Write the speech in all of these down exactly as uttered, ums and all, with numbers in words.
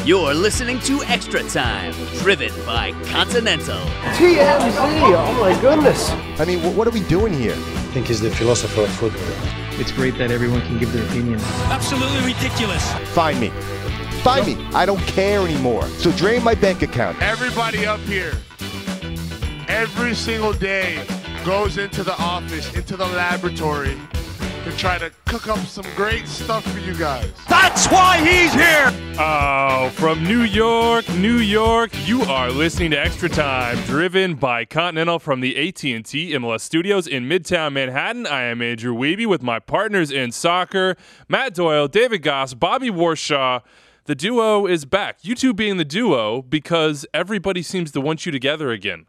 You're listening to Extra Time, driven by Continental. T M Z, oh my goodness. I mean, what are we doing here? I think he's the philosopher of football. It's great that everyone can give their opinion. Absolutely ridiculous. Find me. Find me. I don't care anymore. So drain my bank account. Everybody up here, every single day, goes into the office, into the laboratory, to try to cook up some great stuff for you guys. That's why he's here! Oh, from New York, New York, you are listening to Extra Time, driven by Continental from the A T and T M L S studios in Midtown Manhattan. I am Andrew Wiebe with my partners in soccer, Matt Doyle, David Goss, Bobby Warshaw. The duo is back. You two being the duo because everybody seems to want you together again.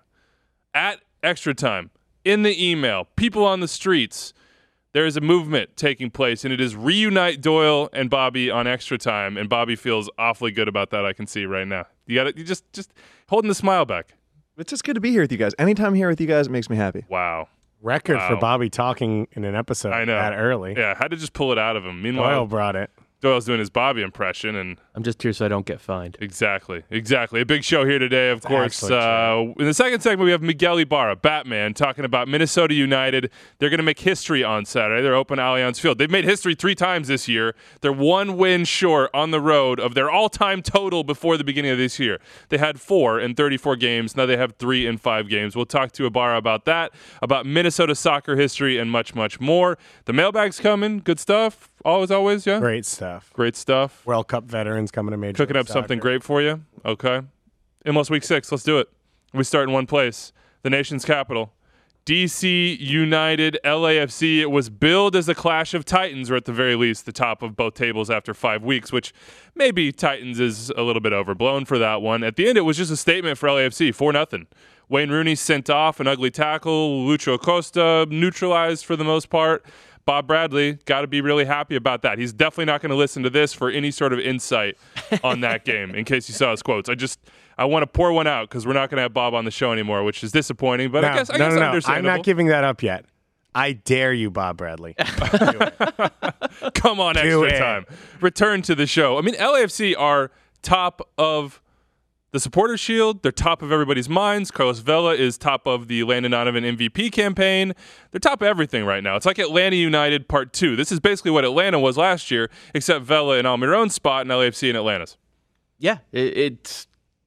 At Extra Time, in the email, people on the streets, there is a movement taking place, and it is reunite Doyle and Bobby on Extra Time, and Bobby feels awfully good about that. I can see right now. You got it. You just just holding the smile back. It's just good to be here with you guys. Anytime here with you guys, it makes me happy. Wow. Record wow. for Bobby talking in an episode I know. that early. Yeah, had to just pull it out of him. Meanwhile, Doyle brought it. Doyle's doing his Bobby impression, and I'm just here so I don't get fined. Exactly, exactly. A big show here today, of it's course. Uh, in the second segment, we have Miguel Ibarra, Batman, talking about Minnesota United. They're going to make history on Saturday. They're open Allianz Field. They've made history three times this year. They're one win short on the road of their all-time total before the beginning of this year. They had four in thirty-four games. Now they have three in five games. We'll talk to Ibarra about that, about Minnesota soccer history, and much, much more. The mailbag's coming. Good stuff. Always, always, yeah? Great stuff. Great stuff. World Cup veterans coming to Major Cooking League up Soccer. something great for you. Okay. M L S Week six. Let's do it. We start in one place. The nation's capital. D C United, L A F C. It was billed as a clash of titans, or at the very least, the top of both tables after five weeks, which maybe Titans is a little bit overblown for that one. At the end, it was just a statement for L A F C, four nothing. Wayne Rooney sent off an ugly tackle. Lucho Acosta neutralized for the most part. Bob Bradley, got to be really happy about that. He's definitely not going to listen to this for any sort of insight on that game, in case you saw his quotes. I just, I want to pour one out because we're not going to have Bob on the show anymore, which is disappointing, but no, I guess, I no, guess no, no. understandable. I'm not giving that up yet. I dare you, Bob Bradley. Come on, Do Extra it. Time. Return to the show. I mean, L A F C are top of the Supporters Shield. They're top of everybody's minds. Carlos Vela is top of the Landon Donovan M V P campaign. They're top of everything right now. It's like Atlanta United Part two. This is basically what Atlanta was last year, except Vela in Almiron's spot and L A F C in Atlanta's. Yeah, it, it's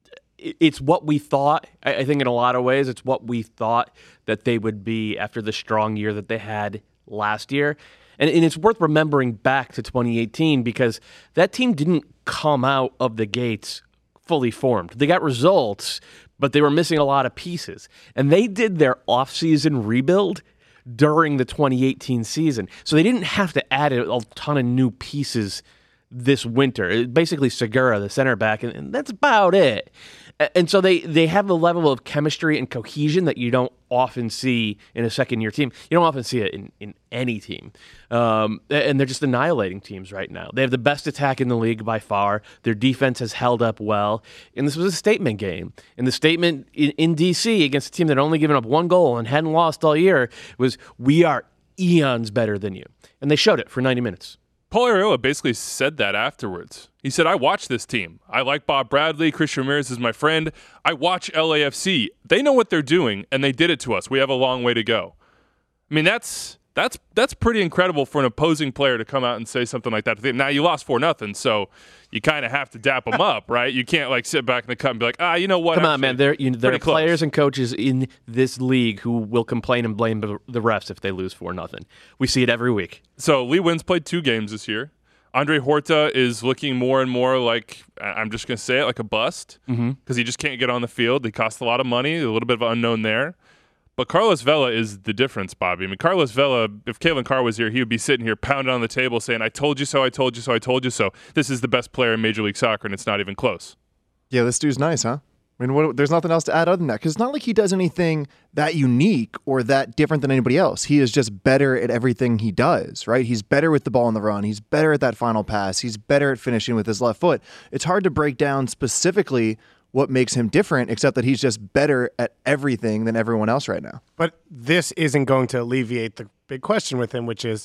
it's what we thought. I, I think in a lot of ways, it's what we thought that they would be after the strong year that they had last year. And, and it's worth remembering back to twenty eighteen because that team didn't come out of the gates fully formed. They got results, but they were missing a lot of pieces. And they did their offseason rebuild during the twenty eighteen season. So they didn't have to add a, a ton of new pieces this winter. It, basically, Segura, the center back, and, and that's about it. And so they, they have the level of chemistry and cohesion that you don't often see in a second-year team. You don't often see it in, in any team. Um, and they're just annihilating teams right now. They have the best attack in the league by far. Their defense has held up well. And this was a statement game. And the statement in, in D C against a team that had only given up one goal and hadn't lost all year was, we are eons better than you. And they showed it for ninety minutes. Paul Arriola basically said that afterwards. He said, I watch this team. I like Bob Bradley. Christian Ramirez is my friend. I watch L A F C. They know what they're doing, and they did it to us. We have a long way to go. I mean, that's that's that's pretty incredible for an opposing player to come out and say something like that. Now, you lost four nothing, so you kind of have to dap them up, right? You can't, like, sit back in the cup and be like, ah, you know what? Come Actually, on, man. There, you know, there are close. players and coaches in this league who will complain and blame the refs if they lose four nothing. We see it every week. So Lee Wynn's played two games this year. Andre Horta is looking more and more like, I'm just going to say it, like a bust because mm-hmm. he just can't get on the field. He costs a lot of money, a little bit of unknown there. But Carlos Vela is the difference, Bobby. I mean, Carlos Vela, if Kalen Carr was here, he would be sitting here pounding on the table saying, I told you so, I told you so, I told you so. This is the best player in Major League Soccer, and it's not even close. Yeah, this dude's nice, huh? I mean, what, there's nothing else to add other than that, because it's not like he does anything that unique or that different than anybody else. He is just better at everything he does, right? He's better with the ball on the run. He's better at that final pass. He's better at finishing with his left foot. It's hard to break down specifically what makes him different, except that he's just better at everything than everyone else right now. But this isn't going to alleviate the big question with him, which is,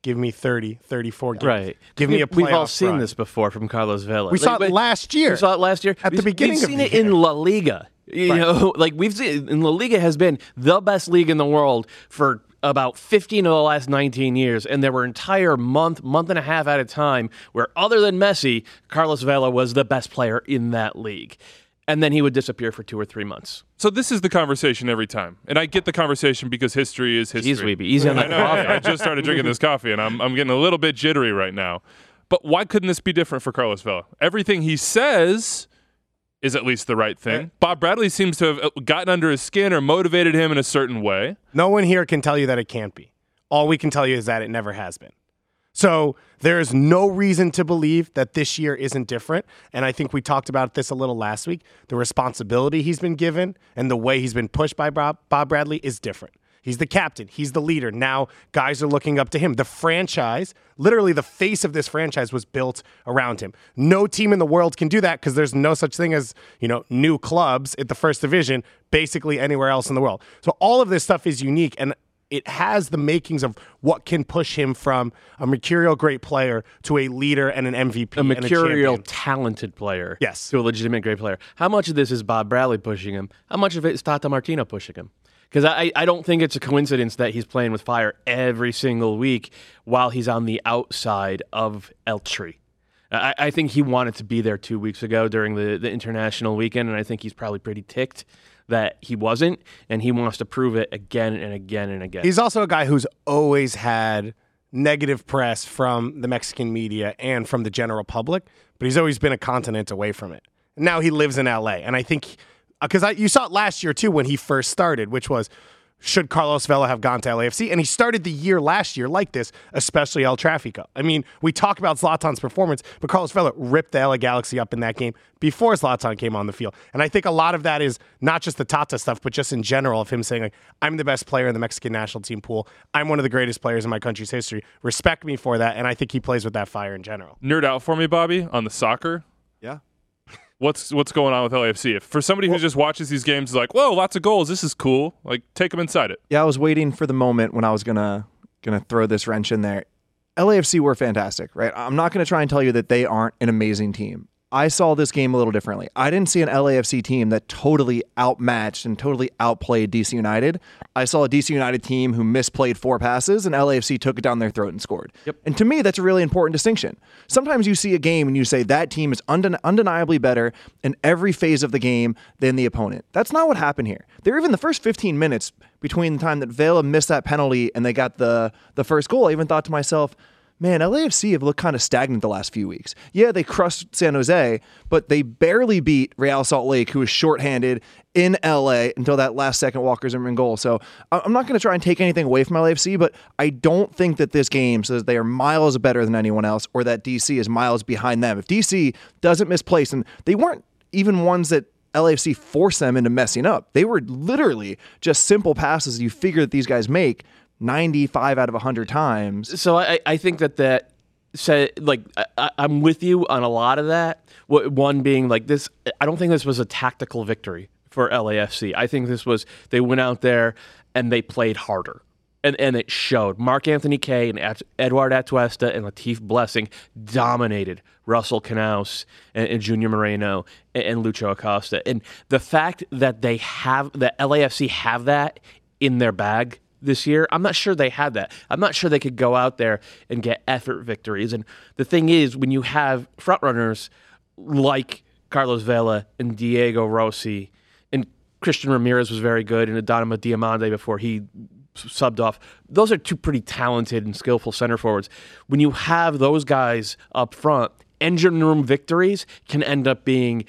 Give me thirty, thirty-four games. Right. Give me a playoff We've all seen run. this before from Carlos Vela. We saw it last year. We saw it last year. At the We've- beginning We've of seen the it year. in La Liga. You Right. know, like we've seen in La Liga has been the best league in the world for about fifteen of the last nineteen years, and there were entire month, month and a half at a time where, other than Messi, Carlos Vela was the best player in that league. And then he would disappear for two or three months. So this is the conversation every time. And I get the conversation because history is history. Jeez, Weeby, easy on I that know, coffee. I just started drinking this coffee, and I'm, I'm getting a little bit jittery right now. But why couldn't this be different for Carlos Vela? Everything he says is at least the right thing. Bob Bradley seems to have gotten under his skin or motivated him in a certain way. No one here can tell you that it can't be. All we can tell you is that it never has been. So there is no reason to believe that this year isn't different. And I think we talked about this a little last week. The responsibility he's been given and the way he's been pushed by Bob, Bob Bradley is different. He's the captain. He's the leader. Now guys are looking up to him. The franchise, literally the face of this franchise was built around him. No team in the world can do that because there's no such thing as, you know, new clubs at the first division, basically anywhere else in the world. So all of this stuff is unique. And it has the makings of what can push him from a mercurial great player to a leader and an M V P. A mercurial, and a talented player. Yes. To a legitimate great player. How much of this is Bob Bradley pushing him? How much of it is Tata Martino pushing him? Because I, I don't think it's a coincidence that he's playing with fire every single week while he's on the outside of Elche. I, I think he wanted to be there two weeks ago during the, the international weekend, and I think he's probably pretty ticked that he wasn't, and he wants to prove it again and again and again. He's also a guy who's always had negative press from the Mexican media and from the general public, but he's always been a continent away from it. Now he lives in L A, and I think, because you saw it last year too when he first started, which was, should Carlos Vela have gone to L A F C? And he started the year last year like this, especially El Tráfico. I mean, we talk about Zlatan's performance, but Carlos Vela ripped the L A Galaxy up in that game before Zlatan came on the field. And I think a lot of that is not just the Tata stuff, but just in general of him saying, like, I'm the best player in the Mexican national team pool. I'm one of the greatest players in my country's history. Respect me for that. And I think he plays with that fire in general. Nerd out for me, Bobby, on the soccer. Yeah. What's what's going on with L A F C? If for somebody who just watches these games, is like, whoa, lots of goals. This is cool. Like, take them inside it. Yeah, I was waiting for the moment when I was gonna gonna throw this wrench in there. L A F C were fantastic, right? I'm not gonna try and tell you that they aren't an amazing team. I saw this game a little differently. I didn't see an L A F C team that totally outmatched and totally outplayed D C United. I saw a D C United team who misplayed four passes, and L A F C took it down their throat and scored. Yep. And to me, that's a really important distinction. Sometimes you see a game and you say that team is undeni- undeniably better in every phase of the game than the opponent. That's not what happened here. There, even the first fifteen minutes between the time that Vela missed that penalty and they got the, the first goal, I even thought to myself, man, L A F C have looked kind of stagnant the last few weeks. Yeah, they crushed San Jose, but they barely beat Real Salt Lake, who was shorthanded in L A until that last second Walker Zimmerman goal. So I'm not going to try and take anything away from L A F C, but I don't think that this game says they are miles better than anyone else or that D C is miles behind them. If D C doesn't misplace, and they weren't even ones that L A F C forced them into messing up. They were literally just simple passes you figure that these guys make ninety-five out of one hundred times. So I, I think that that said, like, I, I'm with you on a lot of that. One being like this, I don't think this was a tactical victory for L A F C. I think this was, they went out there and they played harder. And and it showed. Mark Anthony Kaye and At- Eduard Atuesta and Latif Blessing dominated Russell Canouse and, and Junior Moreno and, and Lucho Acosta. And the fact that they have, that L A F C have that in their bag this year, I'm not sure they had that. I'm not sure they could go out there and get effort victories. And the thing is, when you have frontrunners like Carlos Vela and Diego Rossi, and Christian Ramirez was very good, and Adama Diamande before he subbed off, those are two pretty talented and skillful center forwards. When you have those guys up front, engine room victories can end up being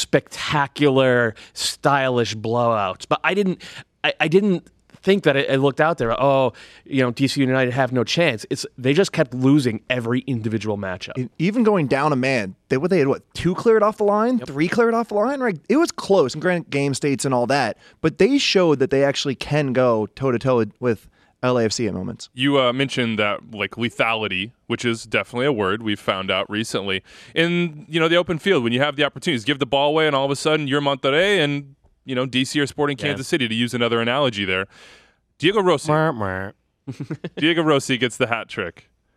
spectacular, stylish blowouts. But I didn't, I, I didn't think that I looked out there, oh, you know, D C United have no chance. It's they just kept losing every individual matchup. Even going down a man, they what they had what two cleared off the line, yep. three cleared off the line, right? It was close, and granted, game states and all that, but they showed that they actually can go toe to toe with L A F C at moments. You uh, mentioned that like lethality, which is definitely a word we've found out recently in you know the open field when you have the opportunities, give the ball away, and all of a sudden you're Monterrey and you know D C or Sporting Kansas yeah. City, to use another analogy there. Diego Rossi. Diego Rossi gets the hat trick.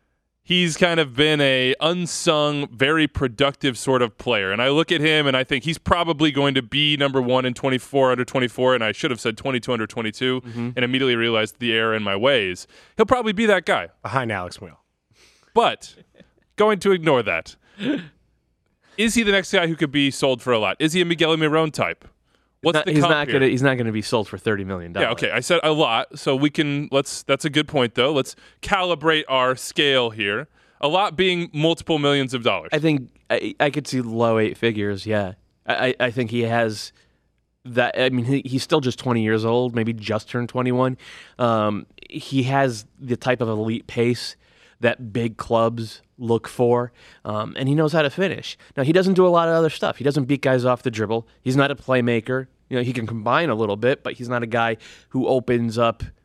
he's kind of been a unsung, very productive sort of player. And I look at him and I think he's probably going to be number one in twenty-four under twenty-four, and I should have said twenty-two under twenty-two, mm-hmm. and immediately realized the error in my ways. He'll probably be that guy. Behind Alex Wheel. But going to ignore that. Is he the next guy who could be sold for a lot? Is he a Miguel Miron type? What's not, the he's comp not here? gonna he's not gonna be sold for thirty million dollars. Yeah, okay. I said a lot, so we can let's that's a good point though. Let's calibrate our scale here. A lot being multiple millions of dollars. I think I, I could see low eight figures, yeah. I, I think he has that I mean he, he's still just twenty years old, maybe just turned twenty-one. Um, he has the type of elite pace that big clubs look for, um, and he knows how to finish. Now, he doesn't do a lot of other stuff. He doesn't beat guys off the dribble. He's not a playmaker. You know, he can combine a little bit, but he's not a guy who opens up uh,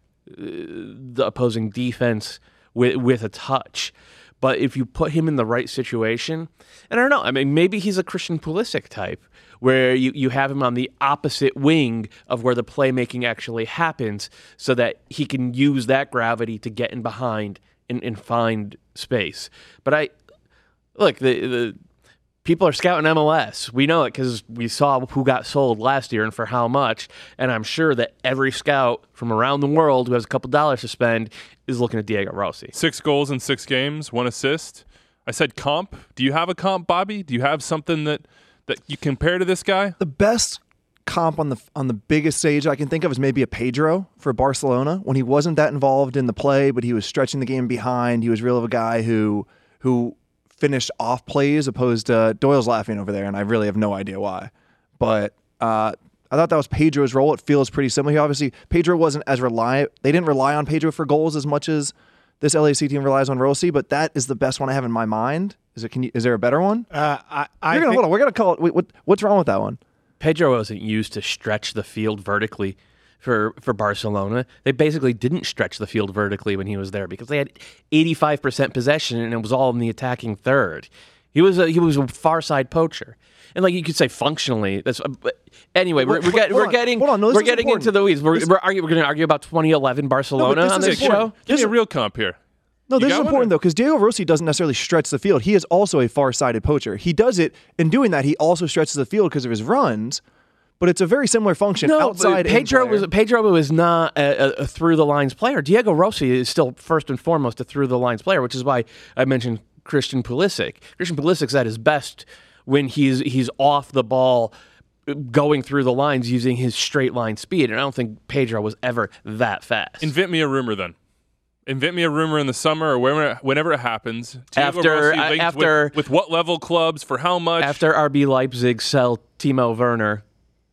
the opposing defense with with a touch. But if you put him in the right situation, and I don't know, I mean, maybe he's a Christian Pulisic type, where you, you have him on the opposite wing of where the playmaking actually happens, so that he can use that gravity to get in behind and, and find space. But I look, the the people are scouting M L S. We know it because we saw who got sold last year and for how much. And I'm sure that every scout from around the world who has a couple dollars to spend is looking at Diego Rossi. Six goals in six games, one assist. I said comp. Do you have a comp, Bobby? Do you have something that, that you compare to this guy? The best comp on the on the biggest stage I can think of is maybe a Pedro for Barcelona, when he wasn't that involved in the play, but he was stretching the game behind. He was real of a guy who who finished off plays, opposed to Doyle's laughing over there, and I really have no idea why. But uh, I thought that was Pedro's role. It feels pretty similar. He obviously, Pedro wasn't as reliant. They didn't rely on Pedro for goals as much as this L A C team relies on Rossi, but that is the best one I have in my mind. Is it? Can you, is there a better one? Uh, I, I You're gonna think- hold on. We're gonna call it. Wait, what, what's wrong with that one? Pedro wasn't used to stretch the field vertically for, for Barcelona. They basically didn't stretch the field vertically when he was there because they had eighty-five percent possession and it was all in the attacking third. He was a, he was a far side poacher. And like you could say functionally, that's. But anyway, we're, we're, get, we're getting Hold on, no, this we're is getting important. into the weeds. We're This- we're, argue, we're going to argue about twenty eleven Barcelona this on is this important. show. Give me a real comp here. No, You this is got one, important or- though, because Diego Rossi doesn't necessarily stretch the field. He is also a far-sided poacher. He does it in doing that. He also stretches the field because of his runs. But it's a very similar function No, outside. but Pedro in player. was Pedro was not a, a, a through the lines player. Diego Rossi is still first and foremost a through the lines player, which is why I mentioned Christian Pulisic. Christian Pulisic's at his best when he's he's off the ball, going through the lines using his straight line speed. And I don't think Pedro was ever that fast. Invent me a rumor then. Invent me a rumor in the summer or whenever, whenever it happens. Diego After- Rossi uh, linked after- with, with what level clubs for how much? After R B Leipzig sell Timo Werner,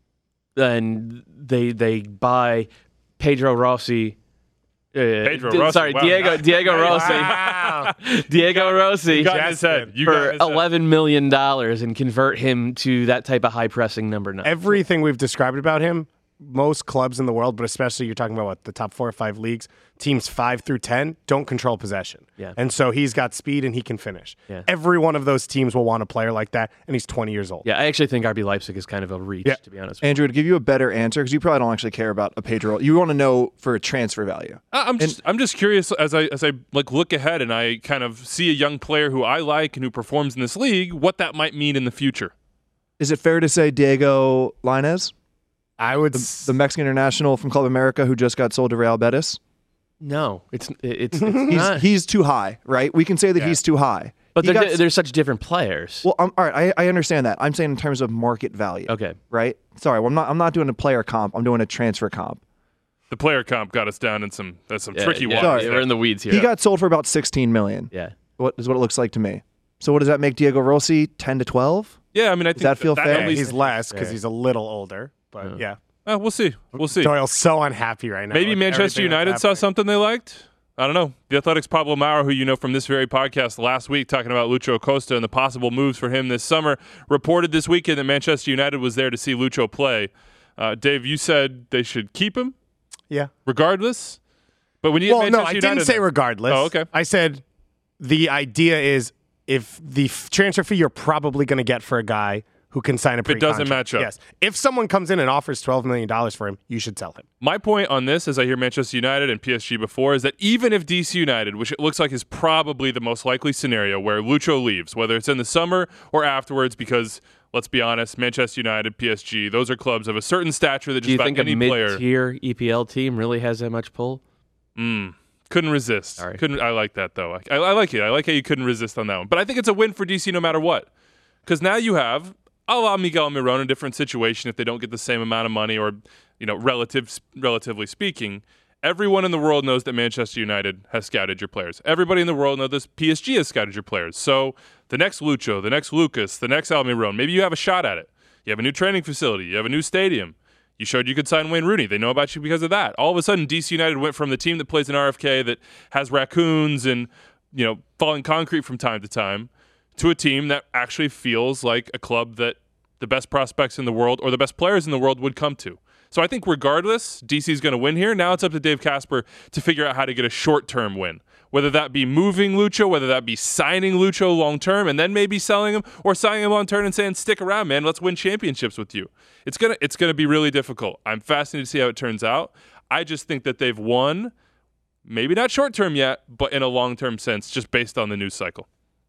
then they they buy Pedro Rossi. Uh, Pedro d- Rossi, Sorry, wow. Diego Diego Rossi. Wow. Diego Rossi You got in his head. You got for in his head. eleven million dollars and convert him to that type of high pressing number nine. Everything we've described about him, most clubs in the world, but especially you're talking about what the top four or five leagues, teams five through ten don't control possession. Yeah. And so he's got speed and he can finish. Yeah. Every one of those teams will want a player like that, and he's twenty years old. Yeah, I actually think R B Leipzig is kind of a reach, Yeah. to be honest. Andrew, to give you a better answer, because you probably don't actually care about a Pedro. You want to know for transfer value. I- I'm just I'm just curious as I as I like look ahead and I kind of see a young player who I like and who performs in this league, what that might mean in the future. Is it fair to say Diego Lainez, I would. the, s- the Mexican international from Club America who just got sold to Real Betis? No, it's it's, it's He's not. he's too high, right? We can say that Yeah. he's too high. But He they're, got- they're such different players. well, I'm, all right, I, I understand that. I'm saying in terms of market value. Okay. Right? Sorry, well, I'm not. I'm not doing a player comp. I'm doing a transfer comp. The player comp got us down in some that's some Yeah, tricky yeah, waters. yeah, there. we're in the weeds here. He got sold for about sixteen million. yeah. What is what it looks like to me. So what does that make Diego Rossi? ten to twelve? Yeah, I mean I think that feel that fair? at yeah, least- he's less because Yeah. he's a little older, but yeah. Uh, we'll see. We'll see. Doyle's so unhappy right now. Maybe with Manchester everything that's United saw happening. something they liked. I don't know. The Athletics' Pablo Maurer, who you know from this very podcast last week, talking about Lucho Acosta and the possible moves for him this summer, reported this weekend that Manchester United was there to see Lucho play. Uh, Dave, you said they should keep him Yeah. regardless. But when you Well, get no, Manchester I United, didn't say regardless. Oh, okay. I said the idea is if the f- transfer fee you're probably going to get for a guy who can sign a If it doesn't pre-contract. match up. Yes. If someone comes in and offers twelve million dollars for him, you should sell him. My point on this, as I hear Manchester United and P S G before, is that even if D C United, which it looks like is probably the most likely scenario where Lucho leaves, whether it's in the summer or afterwards, because let's be honest, Manchester United, P S G, those are clubs of a certain stature that Do just you about think any a player mid-tier E P L team really has that much pull? Mm, couldn't resist. Sorry. Couldn't. I like that though. I, I like it. I like how you couldn't resist on that one. But I think it's a win for D C no matter what, because now you have a la Miguel Miron, a different situation if they don't get the same amount of money, or you know, relative relatively speaking. Everyone in the world knows that Manchester United has scouted your players. Everybody in the world knows this P S G has scouted your players. So the next Lucho, the next Lucas, the next Almiron, maybe you have a shot at it. You have a new training facility. You have a new stadium. You showed you could sign Wayne Rooney. They know about you because of that. All of a sudden, D C United went from the team that plays in R F K that has raccoons and, you know, falling concrete from time to time to a team that actually feels like a club that the best prospects in the world or the best players in the world would come to. So I think regardless, D C is going to win here. Now it's up to Dave Casper to figure out how to get a short-term win, whether that be moving Lucho, whether that be signing Lucho long-term and then maybe selling him, or signing him long-term and saying, stick around, man, let's win championships with you. It's going to it's gonna be really difficult. I'm fascinated to see how it turns out. I just think that they've won, maybe not short-term yet, but in a long-term sense, just based on the news cycle.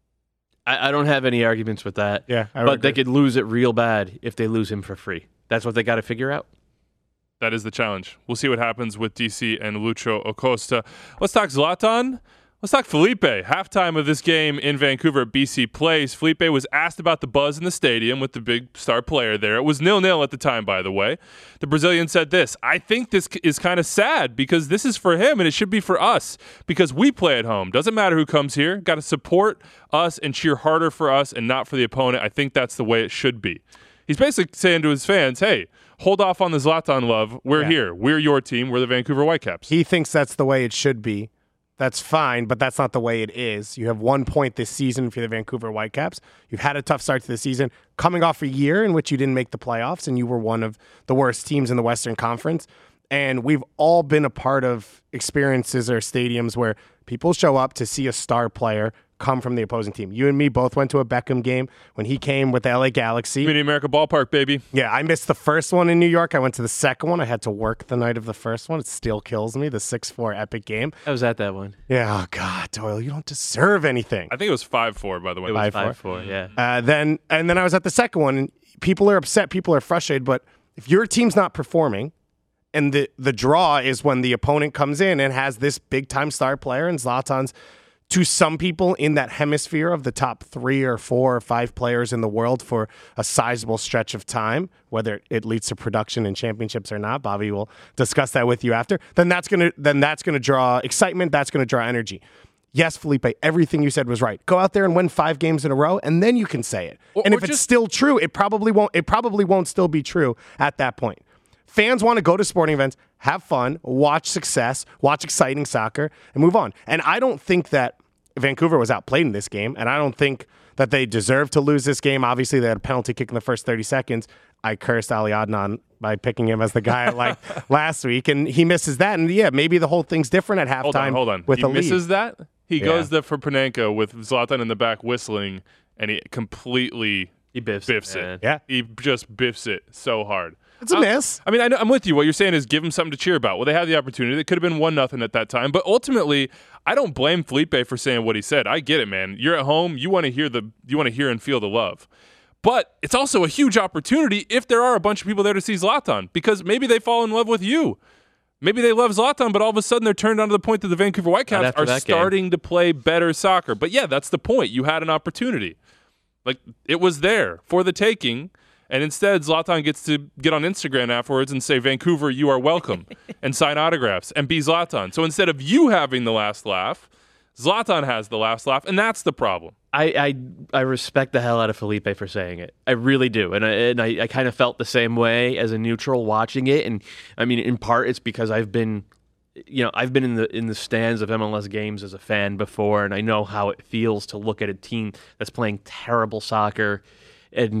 I, I don't have any arguments with that. Yeah, I would but agree. they could lose it real bad if they lose him for free. That's what they got to figure out. That is the challenge. We'll see what happens with D C and Lucho Acosta. Let's talk Zlatan. Let's talk Felipe. Halftime of this game in Vancouver at B C Place. Felipe was asked about the buzz in the stadium with the big star player there. It was nil-nil at the time, by the way. The Brazilian said this: I think this is kind of sad because this is for him and it should be for us because we play at home. Doesn't matter who comes here. Got to support us and cheer harder for us and not for the opponent. I think that's the way it should be. He's basically saying to his fans, hey, hold off on the Zlatan love. We're Yeah. here. We're your team. We're the Vancouver Whitecaps. He thinks that's the way it should be. That's fine, but that's not the way it is. You have one point this season for the Vancouver Whitecaps. You've had a tough start to the season, coming off a year in which you didn't make the playoffs and you were one of the worst teams in the Western Conference. And we've all been a part of experiences or stadiums where people show up to see a star player come from the opposing team. You and me both went to a Beckham game when he came with the L A Galaxy. Community America Ballpark, baby. Yeah, I missed the first one in New York. I went to the second one. I had to work the night of the first one. It still kills me, the six four epic game. I was at that one. Yeah, oh God, Doyle, you don't deserve anything. I think it was five four, by the way. It was five five four. four, yeah. Uh, then and then I was at the second one, and people are upset, people are frustrated, but if your team's not performing, and the, the draw is when the opponent comes in and has this big-time star player, and Zlatan's, to some people in that hemisphere of the top three or four or five players in the world for a sizable stretch of time, whether it leads to production and championships or not, Bobby will discuss that with you after, then that's gonna then that's gonna draw excitement, that's gonna draw energy. Yes, Felipe, everything you said was right. Go out there and win five games in a row, and then you can say it. Or, and or if it's just, still true, it probably won't it probably won't still be true at that point. Fans want to go to sporting events, have fun, watch success, watch exciting soccer, and move on. And I don't think that Vancouver was outplayed in this game, and I don't think that they deserve to lose this game. Obviously, they had a penalty kick in the first thirty seconds. I cursed Ali Adnan by picking him as the guy I liked last week, and he misses that. And yeah, maybe the whole thing's different at halftime. Hold on, hold on. With he a lead. misses that? He Yeah. goes there for Panenka with Zlatan in the back whistling, and he completely He biffs, biffs it. it. man. Yeah. He just biffs it so hard. It's a I'm- miss. I mean, I know, I'm with you. What you're saying is give them something to cheer about. Well, they had the opportunity. It could have been one nothing at that time. But ultimately, I don't blame Felipe for saying what he said. I get it, man. You're at home. You want to hear the you want to hear and feel the love. But it's also a huge opportunity if there are a bunch of people there to see Zlatan, because maybe they fall in love with you. Maybe they love Zlatan, but all of a sudden they're turned on to the point that the Vancouver Whitecaps after are that game. starting to play better soccer. But yeah, that's the point. You had an opportunity. Like, it was there for the taking. And instead, Zlatan gets to get on Instagram afterwards and say, Vancouver, you are welcome, and sign autographs and be Zlatan. So instead of you having the last laugh, Zlatan has the last laugh, and that's the problem. I, I I respect the hell out of Felipe for saying it. I really do. And I, and I, I kind of felt the same way as a neutral watching it. And I mean, in part, it's because I've been, you know, I've been in the in the stands of M L S games as a fan before, and I know how it feels to look at a team that's playing terrible soccer and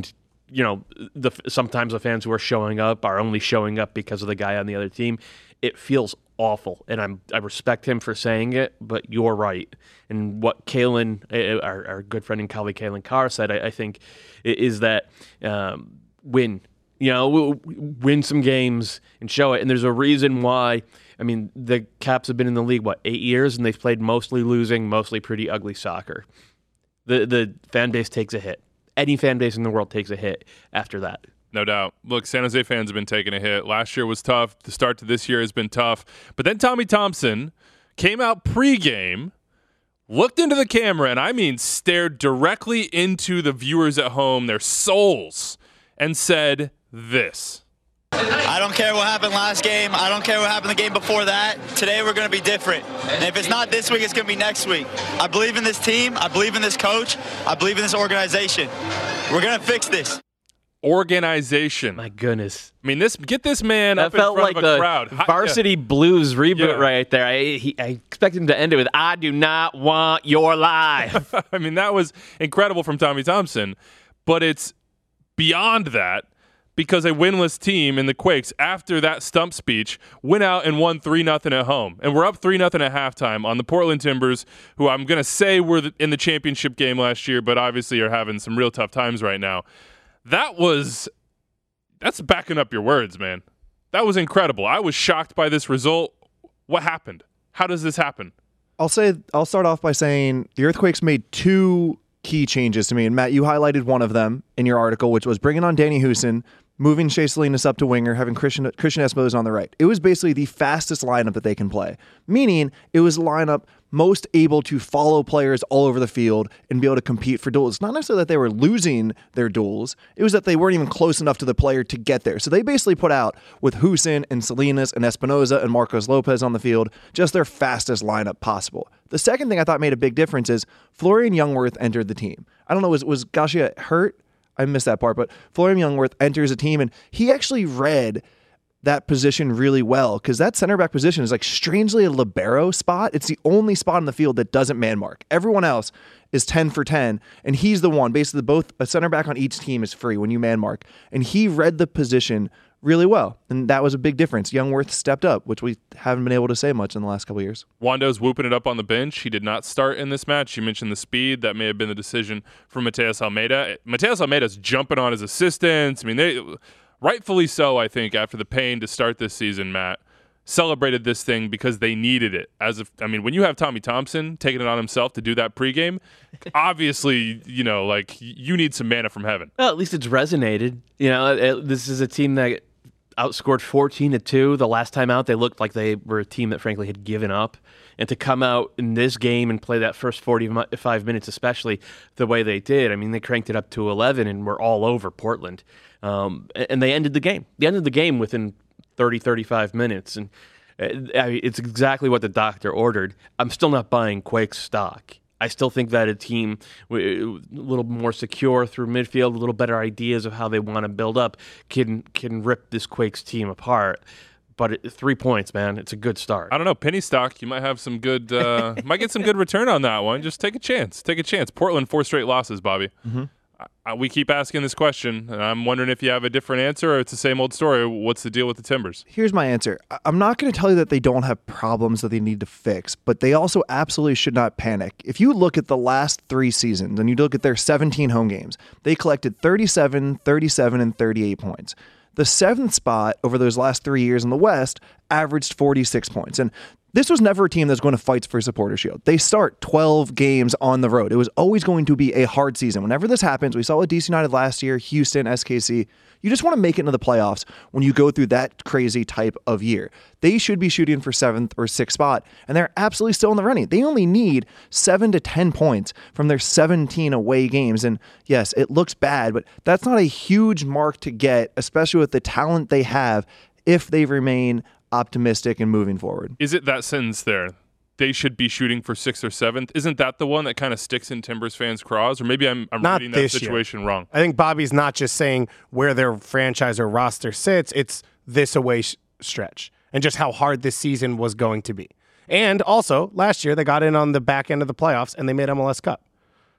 you know, the sometimes the fans who are showing up are only showing up because of the guy on the other team. It feels awful, and I'm I respect him for saying it, but you're right. And what Kalen, our, our good friend and colleague Kalen Carr said, I, I think, is that um, win, you know, win some games and show it. And there's a reason why. I mean, the Caps have been in the league, what, eight years, and they've played mostly losing, mostly pretty ugly soccer. The the fan base takes a hit. Any fan base in the world takes a hit after that. No doubt. Look, San Jose fans have been taking a hit. Last year was tough. The start to this year has been tough. But then Tommy Thompson came out pregame, looked into the camera, and I mean stared directly into the viewers at home, their souls, and said this. I don't care what happened last game. I don't care what happened the game before that. Today we're going to be different. And if it's not this week, it's going to be next week. I believe in this team. I believe in this coach. I believe in this organization. We're going to fix this. Organization. My goodness. I mean, this get this man that up in felt front like of a the crowd. Varsity yeah. Blues reboot yeah. right there. I, he, I expect him to end it with, I do not want your life. I mean, that was incredible from Tommy Thompson, but it's beyond that. Because a winless team in the Quakes, after that stump speech, went out and won three nothing at home. And we're up three nothing at halftime on the Portland Timbers, who I'm going to say were in the championship game last year, but obviously are having some real tough times right now. That was – that's backing up your words, man. That was incredible. I was shocked by this result. What happened? How does this happen? I'll say I'll start off by saying the Earthquakes made two key changes to me. And Matt, you highlighted one of them in your article, which was bringing on Danny Houston, moving Shea Salinas up to winger, having Christian, Christian Espinoza on the right. It was basically the fastest lineup that they can play, meaning it was a lineup most able to follow players all over the field and be able to compete for duels. It's not necessarily that they were losing their duels, it was that they weren't even close enough to the player to get there. So they basically put out, with Houston and Salinas and Espinoza and Marcos Lopez on the field, just their fastest lineup possible. The second thing I thought made a big difference is Florian Youngworth entered the team. I don't know, was, was Gashia hurt? I missed that part, but Florian Youngworth enters a team, and he actually read that position really well, because that center back position is like strangely a libero spot. It's the only spot in the field that doesn't man mark. Everyone else is ten for ten, and he's the one. Basically, both a center back on each team is free when you man mark, and he read the position really well, and that was a big difference. Youngworth stepped up, which we haven't been able to say much in the last couple of years. Wando's whooping it up on the bench. He did not start in this match. You mentioned the speed. That may have been the decision for Mateus Almeida. Mateus Almeida's jumping on his assistants. I mean, they rightfully so, I think, after the pain to start this season, Matt, celebrated this thing because they needed it. As if, I mean, when you have Tommy Thompson taking it on himself to do that pregame, obviously, you know, like, you need some manna from heaven. Well, at least it's resonated. You know, it, this is a team that outscored fourteen to two. The last time out, they looked like they were a team that, frankly, had given up. And to come out in this game and play that first forty-five minutes, especially the way they did, I mean, they cranked it up to eleven and were all over Portland. Um, and they ended the game. They ended the game within thirty, thirty-five minutes. And it's exactly what the doctor ordered. I'm still not buying Quake stock. I still think that a team a little more secure through midfield, a little better ideas of how they want to build up, can can rip this Quakes team apart. But it, three points, man, it's a good start. I don't know, penny stock, you might have some good, uh, might get some good return on that one. Just take a chance. Take a chance. Portland, four straight losses, Bobby. Mm-hmm. I, we keep asking this question, and I'm wondering if you have a different answer or it's the same old story. What's the deal with the Timbers? Here's my answer. I'm not going to tell you that they don't have problems that they need to fix, but they also absolutely should not panic. If you look at the last three seasons and you look at their seventeen home games, they collected thirty-seven, thirty-seven, and thirty-eight points. The seventh spot over those last three years in the West averaged forty-six points. And this was never a team that's going to fight for Supporter Shield. They start twelve games on the road. It was always going to be a hard season. Whenever this happens, we saw with D C United last year, Houston, S K C, you just want to make it into the playoffs when you go through that crazy type of year. They should be shooting for seventh or sixth spot, and they're absolutely still in the running. They only need seven to ten points from their seventeen away games. And yes, it looks bad, but that's not a huge mark to get, especially with the talent they have, if they remain optimistic and moving forward. Is it that sentence there? They should be shooting for sixth or seventh. Isn't that the one that kind of sticks in Timbers fans' craws? Or maybe I'm, I'm not reading that this situation year. wrong. I think Bobby's not just saying where their franchise or roster sits. It's this away sh- stretch and just how hard this season was going to be. And also, last year, they got in on the back end of the playoffs and they made M L S Cup.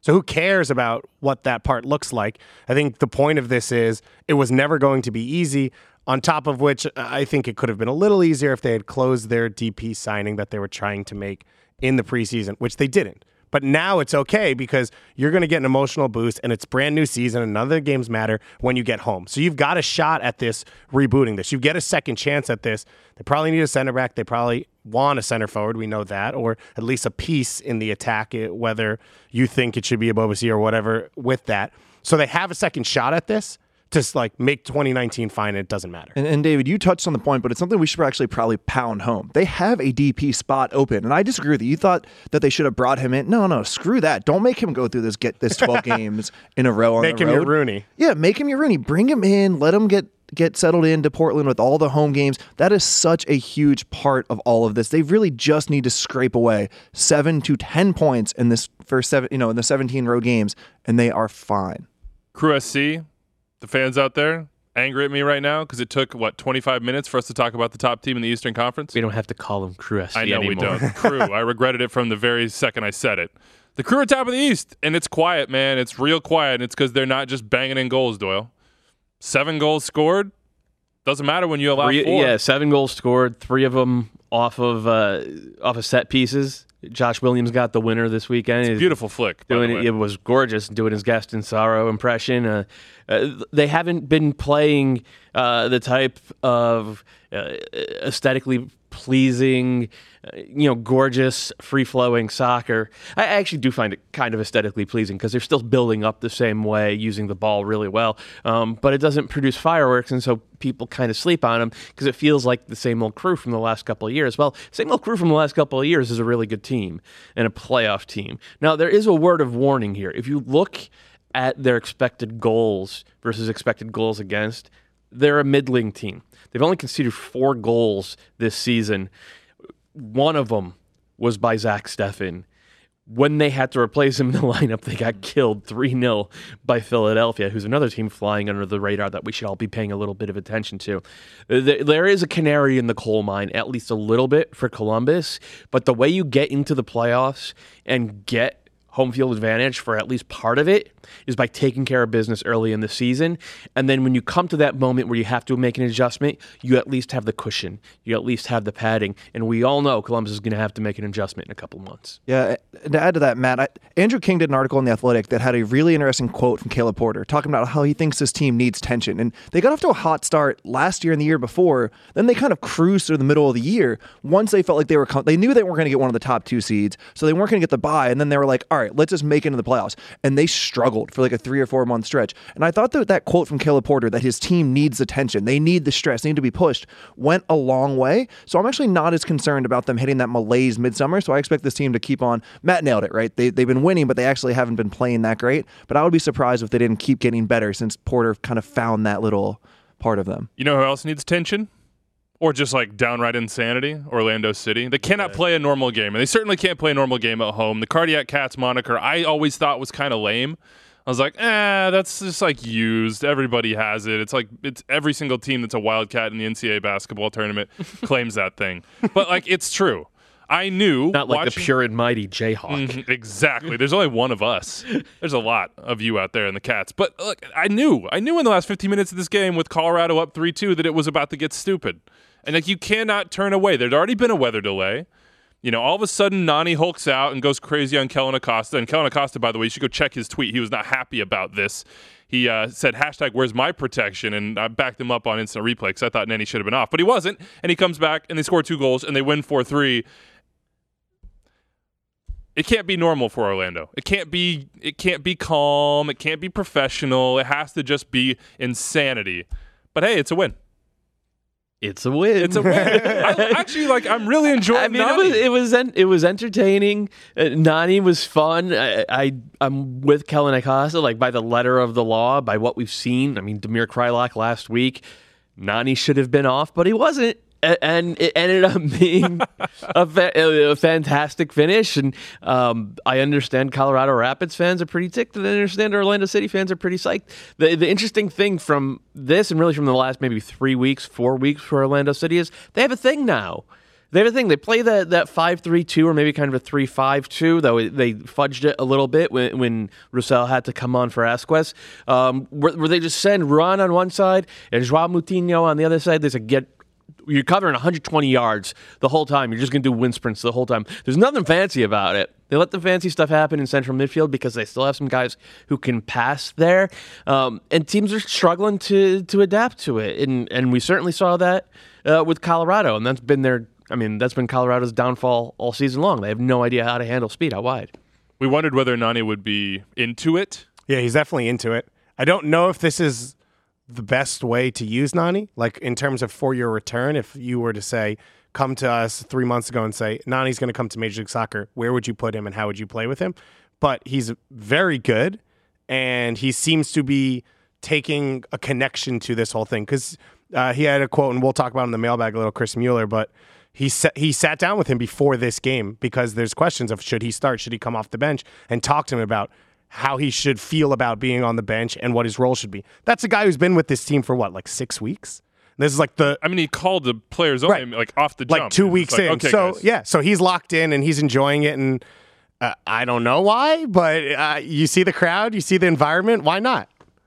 So who cares about what that part looks like? I think the point of this is it was never going to be easy, on top of which I think it could have been a little easier if they had closed their D P signing that they were trying to make in the preseason, which they didn't. But now it's okay because you're going to get an emotional boost, and it's brand new season, and none of the games matter when you get home. So you've got a shot at this, rebooting this. You get a second chance at this. They probably need a center back. They probably want a center forward. We know that, or at least a piece in the attack, whether you think it should be a Bobasi or whatever with that. So they have a second shot at this. To like make twenty nineteen fine, and it doesn't matter. And, and David, you touched on the point, but it's something we should actually probably pound home. They have a D P spot open, and I disagree with you. You thought that they should have brought him in. No, no, screw that. Don't make him go through this get this twelve games in a row on make the him road. your Rooney. Yeah, make him your Rooney. Bring him in. Let him get get settled into Portland with all the home games. That is such a huge part of all of this. They really just need to scrape away seven to ten points in this first seven, you know, in the seventeen road games, and they are fine. Crew S C, the fans out there, angry at me right now because it took, what, twenty-five minutes for us to talk about the top team in the Eastern Conference? We don't have to call them Crew S C I know anymore. we don't. Crew. I regretted it from the very second I said it. The Crew are top of the East, and it's quiet, man. It's real quiet, and it's because they're not just banging in goals, Doyle. Seven goals scored. Doesn't matter when you allow three, four. Yeah, seven goals scored, three of them off of uh, off of set pieces. Josh Williams got the winner this weekend. It's a beautiful flick. Doing by the way. it, it was gorgeous. Doing his Gaston Sorrow impression. Uh, uh, they haven't been playing uh, the type of uh, aesthetically pleasing, uh, you know, gorgeous, free-flowing soccer. I actually do find it kind of aesthetically pleasing because they're still building up the same way, using the ball really well. Um, but it doesn't produce fireworks, and so people kind of sleep on them because it feels like the same old Crew from the last couple of years. Well, same old Crew from the last couple of years is a really good team and a playoff team. Now, there is a word of warning here. If you look at their expected goals versus expected goals against, they're a middling team. They've only conceded four goals this season. One of them was by Zach Steffen. When they had to replace him in the lineup, they got killed three nil by Philadelphia, who's another team flying under the radar that we should all be paying a little bit of attention to. There is a canary in the coal mine, at least a little bit, for Columbus, but the way you get into the playoffs and get home field advantage for at least part of it is by taking care of business early in the season. And then when you come to that moment where you have to make an adjustment, you at least have the cushion. You at least have the padding. And we all know Columbus is going to have to make an adjustment in a couple months. Yeah, to add to that, Matt, I, Andrew King did an article in The Athletic that had a really interesting quote from Caleb Porter talking about how he thinks this team needs tension. And they got off to a hot start last year and the year before. Then they kind of cruised through the middle of the year. Once they felt like they were, they knew they weren't going to get one of the top two seeds, so they weren't going to get the bye. And then they were like, all right, let's just make it into the playoffs. And they struggled for like a three or four month stretch. And I thought that that quote from Caleb Porter, that his team needs the tension, they need the stress, they need to be pushed, went a long way. So I'm actually not as concerned about them hitting that malaise midsummer. So I expect this team to keep on. Matt nailed it, right? They, they've been winning, but they actually haven't been playing that great. But I would be surprised if they didn't keep getting better since Porter kind of found that little part of them. You know who else needs tension? Or just like downright insanity? Orlando City. They cannot play a normal game, and they certainly can't play a normal game at home. The Cardiac Cats moniker I always thought was kind of lame. I was like, eh, that's just like used. Everybody has it. It's like it's every single team that's a Wildcat in the N C double A basketball tournament claims that thing. But like it's true. I knew not like watching, the pure and mighty Jayhawk. Mm, exactly. There's only one of us. There's a lot of you out there in the Cats. But look, I knew. I knew in the last fifteen minutes of this game with Colorado up three two that it was about to get stupid. And like you cannot turn away. There'd already been a weather delay. You know, all of a sudden Nani hulks out and goes crazy on Kellen Acosta. And Kellen Acosta, by the way, you should go check his tweet. He was not happy about this. He uh, said, hashtag, where's my protection? And I backed him up on instant replay because I thought Nani should have been off. But he wasn't. And he comes back and they score two goals and they win four three. It can't be normal for Orlando. It can't be it can't be calm. It can't be professional. It has to just be insanity. But hey, it's a win. It's a win. It's a win. I, actually, like I'm really enjoying. I mean, Nani. it was it was en- it was entertaining. Uh, Nani was fun. I, I I'm with Kellen Acosta, like by the letter of the law, by what we've seen. I mean, Damir Kreilach last week, Nani should have been off, but he wasn't. And it ended up being a, fa- a fantastic finish. And um, I understand Colorado Rapids fans are pretty ticked, and I understand Orlando City fans are pretty psyched. The, the interesting thing from this, and really from the last maybe three weeks, four weeks for Orlando City, is they have a thing now. They have a thing. They play that that five three two or maybe kind of a three five two, though they fudged it a little bit when, when Roussel had to come on for Asquez, um, where, where they just send Ruan on one side and Joao Moutinho on the other side. There's a get. You're covering one hundred twenty yards the whole time. You're just going to do wind sprints the whole time. There's nothing fancy about it. They let the fancy stuff happen in central midfield because they still have some guys who can pass there. Um, and teams are struggling to to adapt to it. And and we certainly saw that uh, with Colorado. And that's been their, I mean, that's been Colorado's downfall all season long. They have no idea how to handle speed out wide. We wondered whether Nani would be into it. Yeah, he's definitely into it. I don't know if this is the best way to use Nani, like in terms of for your return. If you were to say, come to us three months ago and say, Nani's going to come to Major League Soccer, where would you put him and how would you play with him? But he's very good, and he seems to be taking a connection to this whole thing, because uh, he had a quote, and we'll talk about it in the mailbag a little, Chris Mueller, but he sat, he sat down with him before this game because there's questions of should he start, should he come off the bench, and talk to him about how he should feel about being on the bench and what his role should be. That's a guy who's been with this team for what, like six weeks? This is like the. I mean, he called the players only, right. like off the jump, like two weeks like, in. Okay, so guys. yeah, so he's locked in and he's enjoying it, and uh, I don't know why, but uh, you see the crowd, you see the environment. Why not?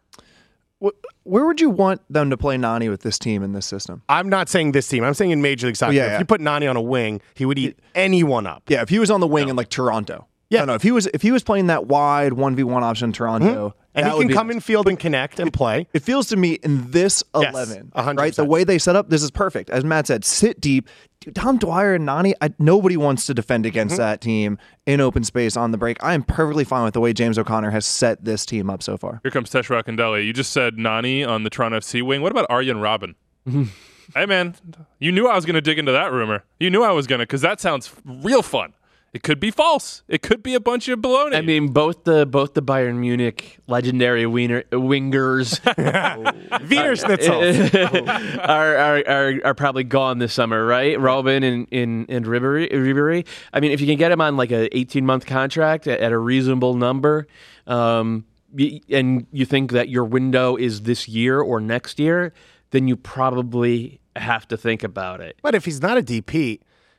Where would you want them to play Nani with this team in this system? I'm not saying this team. I'm saying in Major League Soccer. Yeah, if yeah. you put Nani on a wing, he would eat anyone up. Yeah, if he was on the wing in like Toronto. Yeah, I don't know if he was if he was playing that wide one v one option in Toronto, mm-hmm. and he can come in field and connect and play. It feels to me in this Yes, eleven, one hundred percent. right? The way they set up, this is perfect. As Matt said, sit deep. Tom Dwyer and Nani, I, nobody wants to defend against Mm-hmm. that team in open space on the break. I am perfectly fine with the way James O'Connor has set this team up so far. Here comes Tesh Rakendele. You just said Nani on the Toronto F C wing. What about Arjen Robben? Hey, man, you knew I was going to dig into that rumor. You knew I was going to, because that sounds real fun. It could be false. It could be a bunch of baloney. I mean, both the both the Bayern Munich legendary wiener, wingers Wiener Schnitzel are, are are are probably gone this summer, right? Robin and and, and Ribéry, Ribéry. I mean, if you can get him on like a eighteen month contract at, at a reasonable number, um, y- and you think that your window is this year or next year, then you probably have to think about it. But if he's not a D P.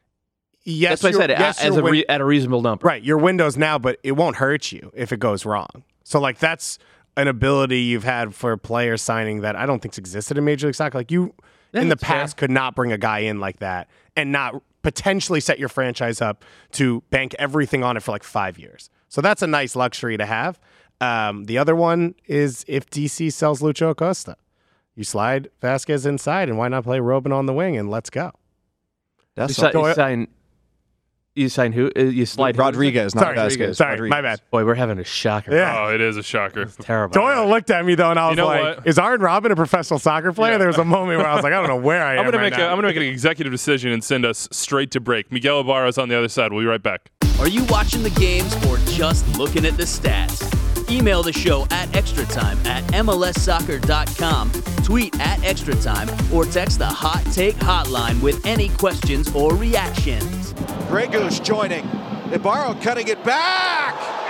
Yes, that's what I said. Yes, as a re, at a reasonable number, right? Your window's now, but it won't hurt you if it goes wrong. So, like, that's an ability you've had for player signing that I don't think's existed in Major League Soccer. Like, you yeah, in the past fair. could not bring a guy in like that and not potentially set your franchise up to bank everything on it for like five years. So that's a nice luxury to have. Um, the other one is if D C sells Lucho Acosta, you slide Vasquez inside, and why not play Robin on the wing and let's go. That's you, si- you sign. You sign who? Uh, you slide Rodriguez, who not Sorry, Vasquez. Sorry, Rodriguez. my bad. Boy, we're having a shocker. Yeah. Oh, it is a shocker. It's terrible. Doyle looked at me though, and I was You know like, what? "Is Arjen Robben a professional soccer player?" Yeah. There was a moment where I was like, "I don't know where I am." I'm gonna right make now. a, I'm gonna make an executive decision and send us straight to break. Miguel Ibarra is on the other side. We'll be right back. Are you watching the games or just looking at the stats? Email the show at extratime at M L S soccer dot com, tweet at extratime, or text the Hot Take hotline with any questions or reactions. Grey Goose joining. Ibarra cutting it back.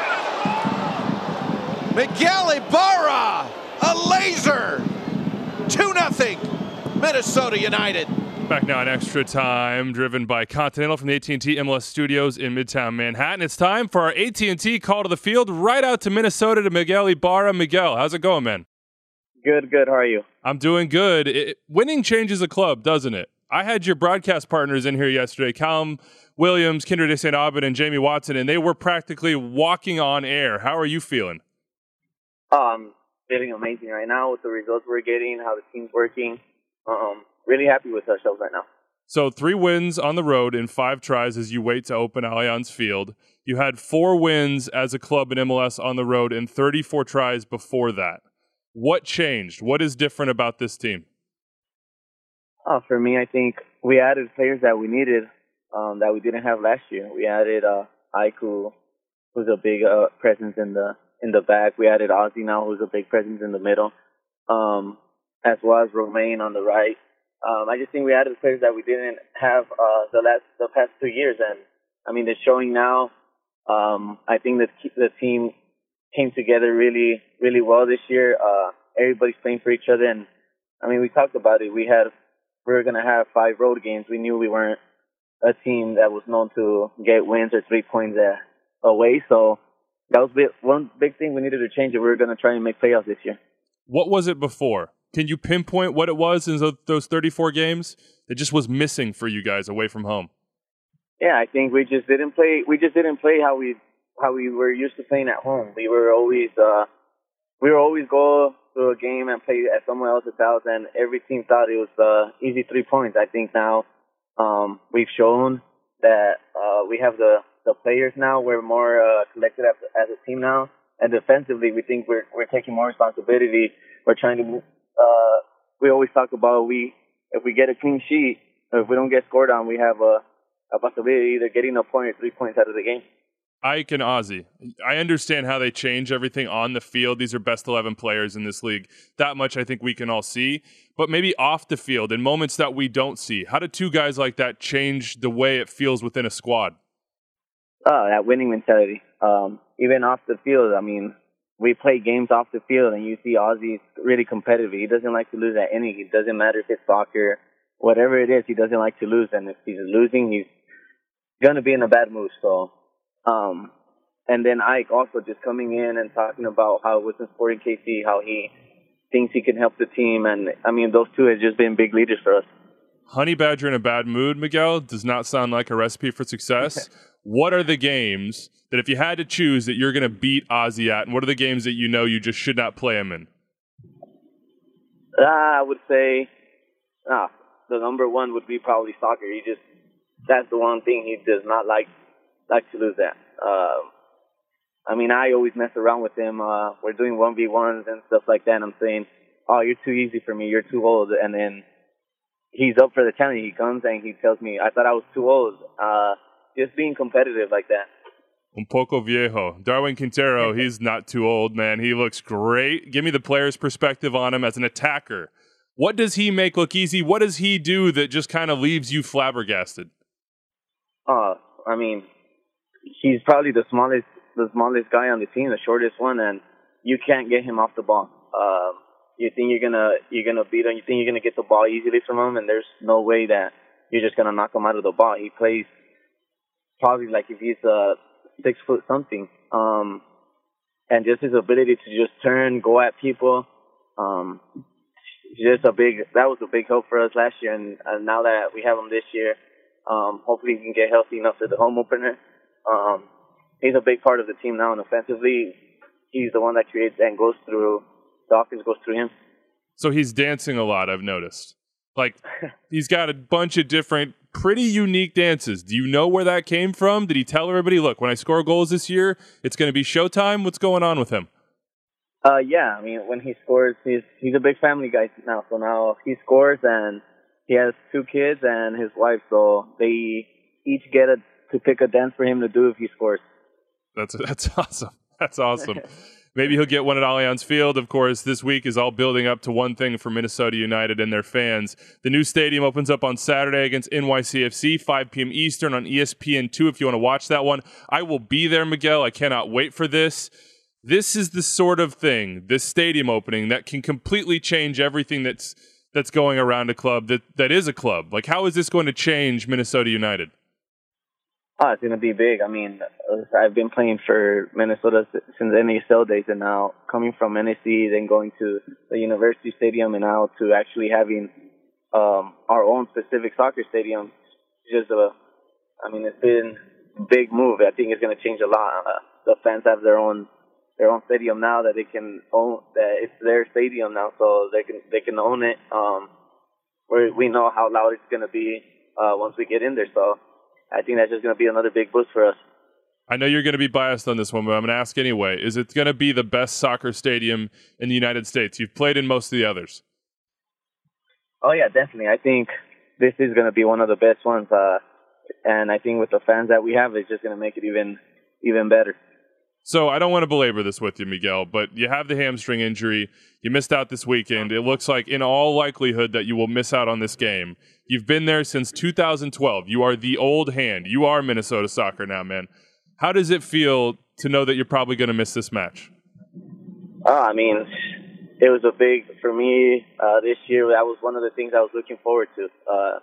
Miguel Ibarra, a laser. two nothing, Minnesota United. Back now in Extra Time, driven by Continental from the A T and T M L S studios in Midtown Manhattan. It's time for our A T and T call to the field, right out to Minnesota to Miguel Ibarra. Miguel, how's it going, man? Good, good. How are you? I'm doing good. It, winning changes a club, doesn't it? I had your broadcast partners in here yesterday, Callum Williams, Kendra De Saint Aubin, and Jamie Watson, and they were practically walking on air. How are you feeling? Oh, I'm feeling amazing right now with the results we're getting, how the team's working. Um, really happy with ourselves right now. So three wins on the road in five tries as you wait to open Allianz Field. You had four wins as a club in M L S on the road in thirty-four tries before that. What changed? What is different about this team? Uh, for me, I think we added players that we needed um, that we didn't have last year. We added uh, Aiku, who's a big uh, presence in the in the back. We added Ozzy now, who's a big presence in the middle, um, as well as Romain on the right. Um, I just think we added players that we didn't have uh, the last the past two years, and I mean they're showing now. Um, I think that the team came together really, really well this year. Uh, everybody's playing for each other, and I mean we talked about it. We had we were gonna have five road games. We knew we weren't a team that was known to get wins or three points uh, away. So that was big, one big thing we needed to change if we were going to try and make playoffs this year. What was it before? Can you pinpoint what it was in those thirty-four games that just was missing for you guys away from home? Yeah, I think we just didn't play. We just didn't play how we how we were used to playing at home. We were always uh, we were always go to a game and play at someone else's house, and every team thought it was uh, easy three points. I think now um, we've shown that uh, we have the, the players now. We're more uh, collected as, as a team now, and defensively, we think we're we're taking more responsibility. We're trying to. Uh, we always talk about we if we get a clean sheet, or if we don't get scored on, we have a, a possibility of either getting a point or three points out of the game. Ike and Ozzy, I understand how they change everything on the field. These are best eleven players in this league. That much I think we can all see. But maybe off the field, in moments that we don't see, how do two guys like that change the way it feels within a squad? Oh, that winning mentality. Um, even off the field, I mean, we play games off the field, and you see Ozzy's really competitive. He doesn't like to lose at any. It doesn't matter if it's soccer, whatever it is, he doesn't like to lose. And if he's losing, he's going to be in a bad mood. So, um, and then Ike also just coming in and talking about how it was in Sporting K C, how he thinks he can help the team. And, I mean, those two have just been big leaders for us. Honey Badger in a bad mood, Miguel, does not sound like a recipe for success. What are the games that if you had to choose that you're going to beat Ozzy at, and what are the games that you know you just should not play him in? Uh, I would say ah, the number one would be probably soccer. He just, that's the one thing he does not like like to lose at. Uh, I mean, I always mess around with him. Uh, we're doing one v ones and stuff like that, and I'm saying, oh, you're too easy for me, you're too old. And then he's up for the challenge. He comes and he tells me, I thought I was too old. Uh, just being competitive like that. Un poco viejo. Darwin Quintero, he's not too old, man. He looks great. Give me the player's perspective on him as an attacker. What does he make look easy? What does he do that just kind of leaves you flabbergasted? Uh, I mean, he's probably the smallest the smallest guy on the team, the shortest one, and you can't get him off the ball. Um, you think you're gonna you're gonna beat him, you think you're gonna get the ball easily from him, and there's no way that you're just gonna knock him out of the ball. He plays probably like if he's uh six foot something. Um, and just his ability to just turn, go at people, um, just a big, that was a big help for us last year. And, and now that we have him this year, um, hopefully he can get healthy enough for the home opener. Um, he's a big part of the team now, and offensively, he's the one that creates and goes through, the offense goes through him. So he's dancing a lot, I've noticed. Like, he's got a bunch of different, pretty unique dances. Do you know where that came from? Did he tell everybody, look, when I score goals this year, it's going to be showtime? What's going on with him? Uh, yeah, I mean, when he scores, he's he's a big family guy now. So now he scores, and he has two kids and his wife. So they each get a, to pick a dance for him to do if he scores. That's that's awesome. That's awesome. Maybe he'll get one at Allianz Field. Of course, this week is all building up to one thing for Minnesota United and their fans. The new stadium opens up on Saturday against N Y C F C, five p.m. Eastern on E S P N two if you want to watch that one. I will be there, Miguel. I cannot wait for this. This is the sort of thing, this stadium opening, that can completely change everything that's that's going around a club that, that is a club. Like, how is this going to change Minnesota United? Oh, it's going to be big. I mean, I've been playing for Minnesota since N A S L days, and now coming from N S C, then going to the University Stadium, and now to actually having um, our own specific soccer stadium, just a, I mean, it's been a big move. I think it's going to change a lot. Uh, the fans have their own their own stadium now that they can own. That it's their stadium now, so they can they can own it. Um, we we know how loud it's going to be uh, once we get in there, so I think that's just going to be another big boost for us. I know you're going to be biased on this one, but I'm going to ask anyway. Is it going to be the best soccer stadium in the United States? You've played in most of the others. Oh, yeah, definitely. I think this is going to be one of the best ones. Uh, and I think with the fans that we have, it's just going to make it even even better. So I don't want to belabor this with you, Miguel, but you have the hamstring injury. You missed out this weekend. It looks like in all likelihood that you will miss out on this game. You've been there since two thousand twelve. You are the old hand. You are Minnesota soccer now, man. How does it feel to know that you're probably going to miss this match? Oh, I mean, it was a big, for me, uh, this year, that was one of the things I was looking forward to. Uh,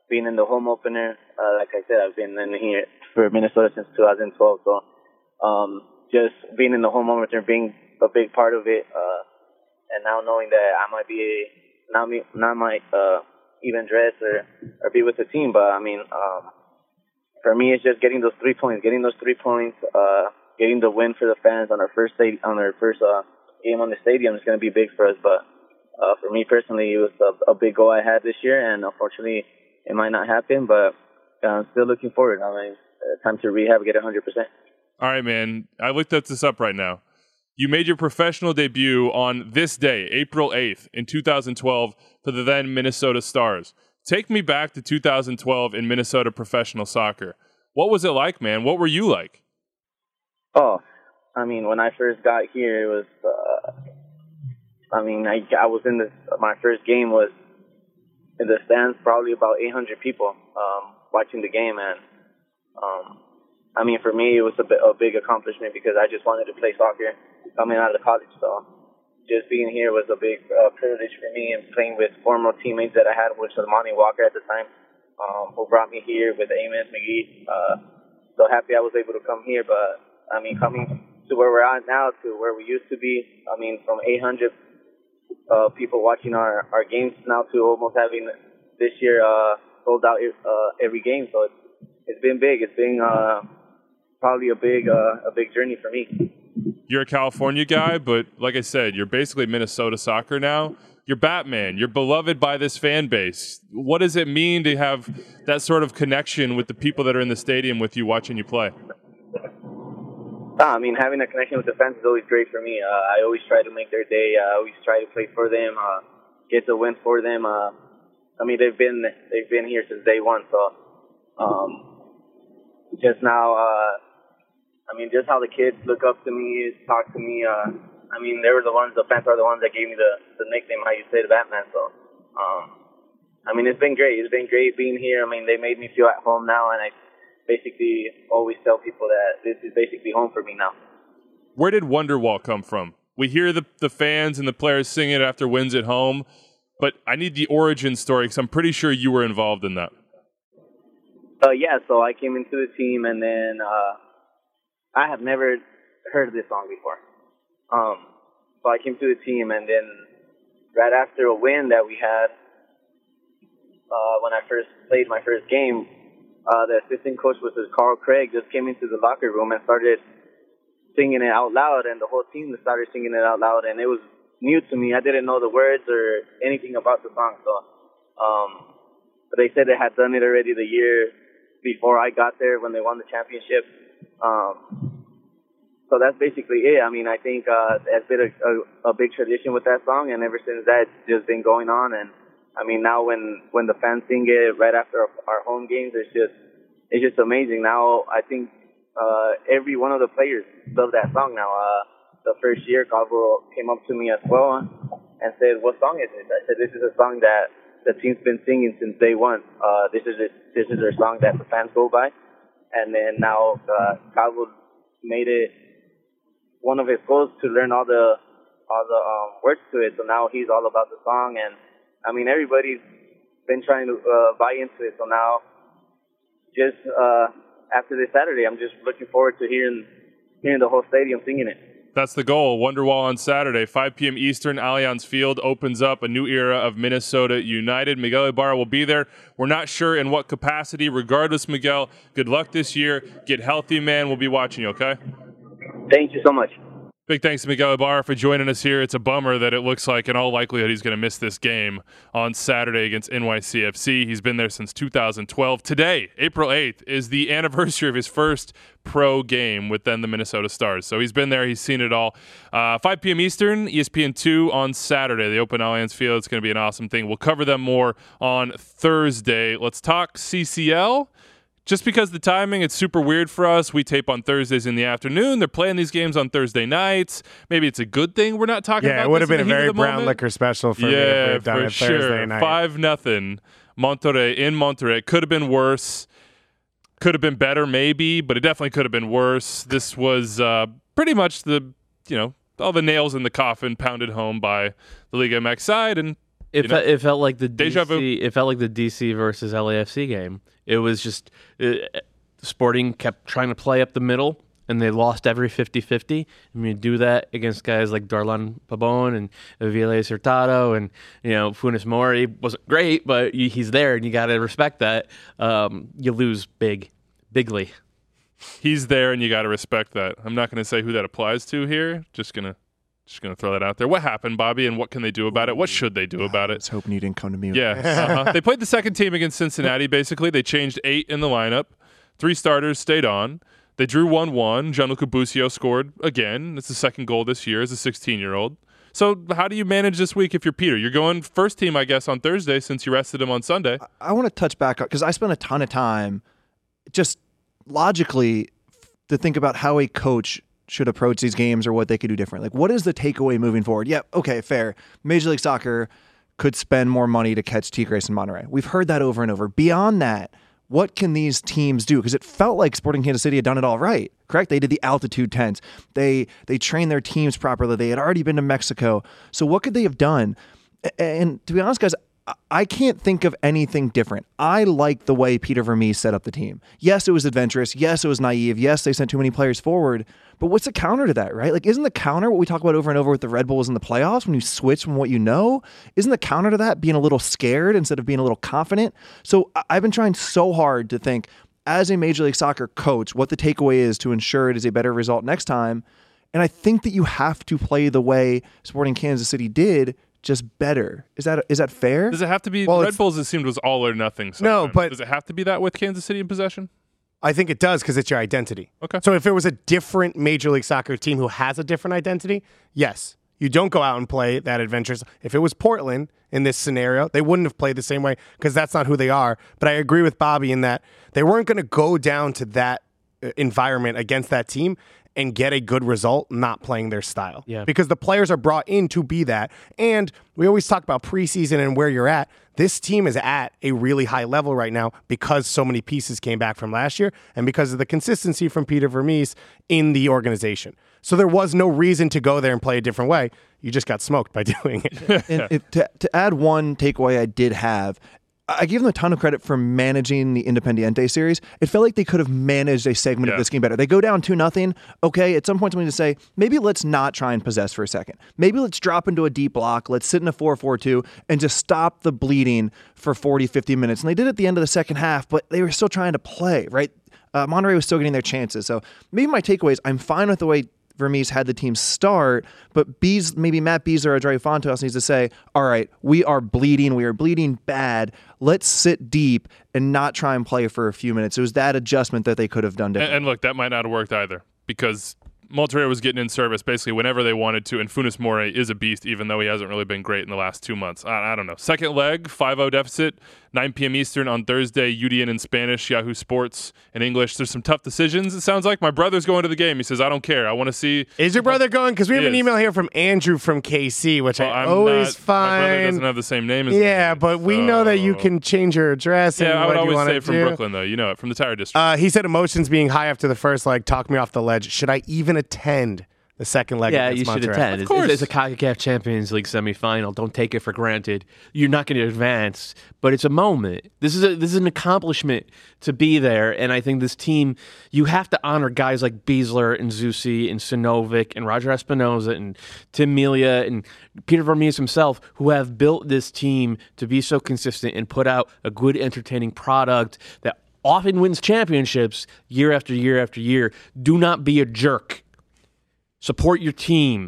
being in the home opener. Uh, like I said, I've been in here for Minnesota since two thousand twelve. So um, just being in the home opener, being a big part of it, uh, and now knowing that I might be not me, not might uh, even dress or or be with the team, but I mean, um, for me, it's just getting those three points, getting those three points, uh, getting the win for the fans on our first state, on our first uh, game on the stadium is going to be big for us. But uh, for me personally, it was a, a big goal I had this year, and unfortunately, it might not happen. But uh, I'm still looking forward. I mean, uh, time to rehab, get one hundred percent. All right, man. I looked at this up right now. You made your professional debut on this day, April eighth, in two thousand twelve for the then Minnesota Stars. Take me back to two thousand twelve in Minnesota professional soccer. What was it like, man? What were you like? Oh, I mean, when I first got here, it was, uh, I mean, I, I was in the, my first game was in the stands, probably about eight hundred people um, watching the game. And, um, I mean, for me, it was a, bit, a big accomplishment because I just wanted to play soccer coming out of college. So just being here was a big uh, privilege for me, and playing with former teammates that I had, which was Monty Walker at the time, um, who brought me here with Amos McGee. Uh, so happy I was able to come here. But, I mean, coming to where we're at now, to where we used to be, I mean, from eight hundred uh, people watching our, our games now to almost having this year uh, sold out uh, every game. So it's, it's been big. It's been uh, probably a big, uh, a big journey for me. You're a California guy, but like I said, you're basically Minnesota soccer now. You're Batman. You're beloved by this fan base. What does it mean to have that sort of connection with the people that are in the stadium with you watching you play? I mean, having a connection with the fans is always great for me. Uh, I always try to make their day. I always try to play for them, uh, get the win for them. Uh, I mean, they've been they've been here since day one. So um, just now, uh, I mean, just how the kids look up to me, talk to me. Uh, I mean, they were the ones, the fans are the ones that gave me the, the nickname, how you say, the Batman. So, um, I mean, it's been great. It's been great being here. I mean, they made me feel at home now, and I basically always tell people that this is basically home for me now. Where did Wonderwall come from? We hear the, the fans and the players sing it after wins at home, but I need the origin story because I'm pretty sure you were involved in that. Uh, yeah, so I came into the team, and then uh, I have never heard this song before. Um, so I came to the team, and then right after a win that we had, uh, when I first played my first game, Uh, the assistant coach, which was Carl Craig, just came into the locker room and started singing it out loud, and the whole team started singing it out loud, and it was new to me. I didn't know the words or anything about the song, so um, but they said they had done it already the year before I got there when they won the championship. Um, so that's basically it. I mean, I think uh, it's been a, a, a big tradition with that song, and ever since that, it's just been going on. And I mean, now when, when the fans sing it right after our, our home games, it's just it's just amazing. Now I think uh, every one of the players love that song now. Uh, the first year, Calvo came up to me as well and said, "What song is this?" I said, "This is a song that the team's been singing since day one. Uh, this is a, this is their song that the fans go by." And then now uh, Calvo made it one of his goals to learn all the all the um, words to it. So now he's all about the song, and I mean, everybody's been trying to uh, buy into it. So now, just uh, after this Saturday, I'm just looking forward to hearing hearing the whole stadium singing it. That's the goal. Wonderwall on Saturday, five p.m. Eastern. Allianz Field opens up a new era of Minnesota United. Miguel Ibarra will be there. We're not sure in what capacity. Regardless, Miguel, good luck this year. Get healthy, man. We'll be watching you, okay? Thank you so much. Big thanks to Miguel Ibarra for joining us here. It's a bummer that it looks like, in all likelihood, he's going to miss this game on Saturday against N Y C F C. He's been there since two thousand twelve. Today, April eighth, is the anniversary of his first pro game with then the Minnesota Stars. So he's been there. He's seen it all. Uh, five p.m. Eastern, E S P N two on Saturday. They open Allianz Field. It's going to be an awesome thing. We'll cover them more on Thursday. Let's talk C C L. Just because the timing, it's super weird for us. We tape on Thursdays in the afternoon. They're playing these games on Thursday nights. Maybe it's a good thing we're not talking yeah, about it would have this been a very brown moment. liquor special for yeah, me if we had done for it sure. Thursday night. Five nothing. Monterrey in Monterrey. Could have been worse. Could have been better, maybe, but it definitely could have been worse. This was uh, pretty much the, you know, all the nails in the coffin pounded home by the Liga M X side, and It, you know? fe- it felt like the Deja D C, vu. It felt like the D C versus L A F C game. It was just uh, Sporting kept trying to play up the middle, and they lost every fifty-fifty. I mean, do that against guys like Darlan Pabon and Aviles Hurtado, and you know Funes Mori wasn't great, but he's there, and you got to respect that. Um, you lose big, bigly. He's there, and you got to respect that. I'm not going to say who that applies to here. Just gonna, just gonna throw that out there. What happened, Bobby, and what can they do about it? What should they do about it? I was hoping you didn't come to me. With Yeah, uh-huh. They played the second team against Cincinnati. Basically, they changed eight in the lineup. Three starters stayed on. They drew one one. Gianluca Busio scored again. It's the second goal this year as a sixteen-year-old. So how do you manage this week if you're Peter? You're going first team, I guess, on Thursday since you rested him on Sunday. I, I want to touch back because I spent a ton of time just logically to think about how a coach should approach these games or what they could do different. Like, what is the takeaway moving forward? Yeah, okay, fair. Major League Soccer could spend more money to catch Tigres and Monterrey. We've heard that over and over. Beyond that, what can these teams do? Because it felt like Sporting Kansas City had done it all right, correct? They did the altitude tents. They they trained their teams properly. They had already been to Mexico. So what could they have done? And to be honest, guys, I can't think of anything different. I like the way Peter Vermes set up the team. Yes, it was adventurous. Yes, it was naive. Yes, they sent too many players forward. But what's the counter to that, right? Like, isn't the counter what we talk about over and over with the Red Bulls in the playoffs when you switch from what you know? Isn't the counter to that being a little scared instead of being a little confident? So I've been trying so hard to think, as a Major League Soccer coach, what the takeaway is to ensure it is a better result next time. And I think that you have to play the way Sporting Kansas City did, just better. Is that is that fair? Does it have to be? Well, Red Bulls, it seemed, was all or nothing. No, sometimes. but- Does it have to be that with Kansas City in possession? I think it does because it's your identity. Okay. So if it was a different Major League Soccer team who has a different identity, yes, you don't go out and play that adventurous. If it was Portland in this scenario, they wouldn't have played the same way because that's not who they are. But I agree with Bobby in that they weren't going to go down to that uh, environment against that team and get a good result not playing their style. Yeah. Because the players are brought in to be that. And we always talk about preseason and where you're at. This team is at a really high level right now because so many pieces came back from last year and because of the consistency from Peter Vermes in the organization. So there was no reason to go there and play a different way. You just got smoked by doing it. And it, to, to add one takeaway I did have, I give them a ton of credit for managing the Independiente series. It felt like they could have managed a segment Yeah. of this game better. They go down two nothing. Okay, at some point something to say, maybe let's not try and possess for a second. Maybe let's drop into a deep block. Let's sit in a four four two and just stop the bleeding for forty, fifty minutes. And they did it at the end of the second half, but they were still trying to play, right? Uh, Monterrey was still getting their chances. So maybe my takeaway is I'm fine with the way Vermes had the team start, but Bees, maybe Matt Bees or Adrey Fontos needs to say, all right, we are bleeding. We are bleeding bad. Let's sit deep and not try and play for a few minutes. It was that adjustment that they could have done And, different. and look, that might not have worked either because Monterrey was getting in service basically whenever they wanted to, and Funes Mori is a beast, even though he hasn't really been great in the last two months. I, I don't know. Second leg, five oh deficit, nine p.m. Eastern on Thursday, U D N in Spanish, Yahoo Sports in English. There's some tough decisions, it sounds like. My brother's going to the game. He says, I don't care. I want to see. Is your brother going? Because we He have an is. email here from Andrew from K C, which Well, I I'm always not- My brother find. doesn't have the same name as Yeah, me, but we know that you so- can change your address and Yeah, I what would you always want say to from do. Brooklyn, though. You know it, from the Tire District. Uh, he said emotions being high after the first leg talked me off the ledge. Should I even attend the second leg Yeah, against you should Monterrey? attend. Of It's, course. it's a CONCACAF Champions League semifinal. Don't take it for granted. You're not going to advance, but it's a moment. This is a, this is an accomplishment to be there, and I think this team, you have to honor guys like Beasler and Zusi and Sinovic and Roger Espinoza and Tim Melia and Peter Vermes himself, who have built this team to be so consistent and put out a good, entertaining product that often wins championships year after year after year. Do not be a jerk. Support your team.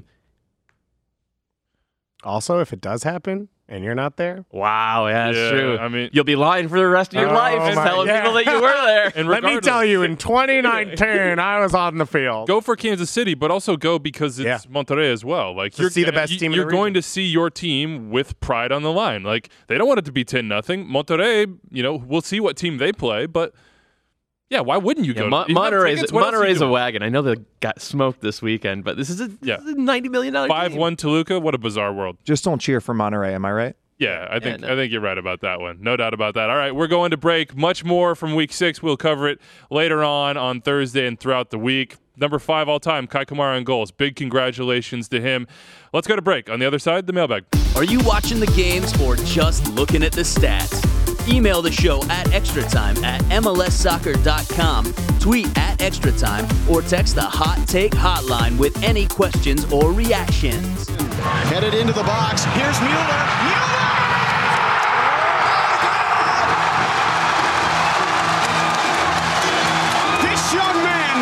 Also, if it does happen and you're not there, Wow, yeah, that's Yeah, true. I mean- you'll be lying for the rest of your Oh life and my- telling yeah. people that you were there. And let me regardless- tell you, in twenty nineteen, I was on the field. Go for Kansas City, but also go because it's Yeah. Monterrey as well. Like To you're see the best you- team in You're the going region. to see your team with pride on the line. Like they don't want it to be ten nothing. Monterrey, you know, we'll see what team they play, but yeah, why wouldn't you Yeah, go? Mon- You have Monterey's, tickets, what else are you Monterey's a doing? wagon. I know they got smoked this weekend, but this is a, Yeah. this is a ninety million dollars Five one Toluca. What a bizarre world. Just don't cheer for Monterrey, am I right? Yeah, I think no. I think you're right about that one. No doubt about that. All right, we're going to break. Much more from week six. We'll cover it later on on Thursday and throughout the week. number five all time, Kai Kamara in goals. Big congratulations to him. Let's go to break. On the other side, the mailbag. Are you watching the games or just looking at the stats? Email the show at extra time at M L S soccer dot com, tweet at extra time, or text the Hot Take hotline with any questions or reactions. Headed into the box. Here's Mueller. Mueller! This young man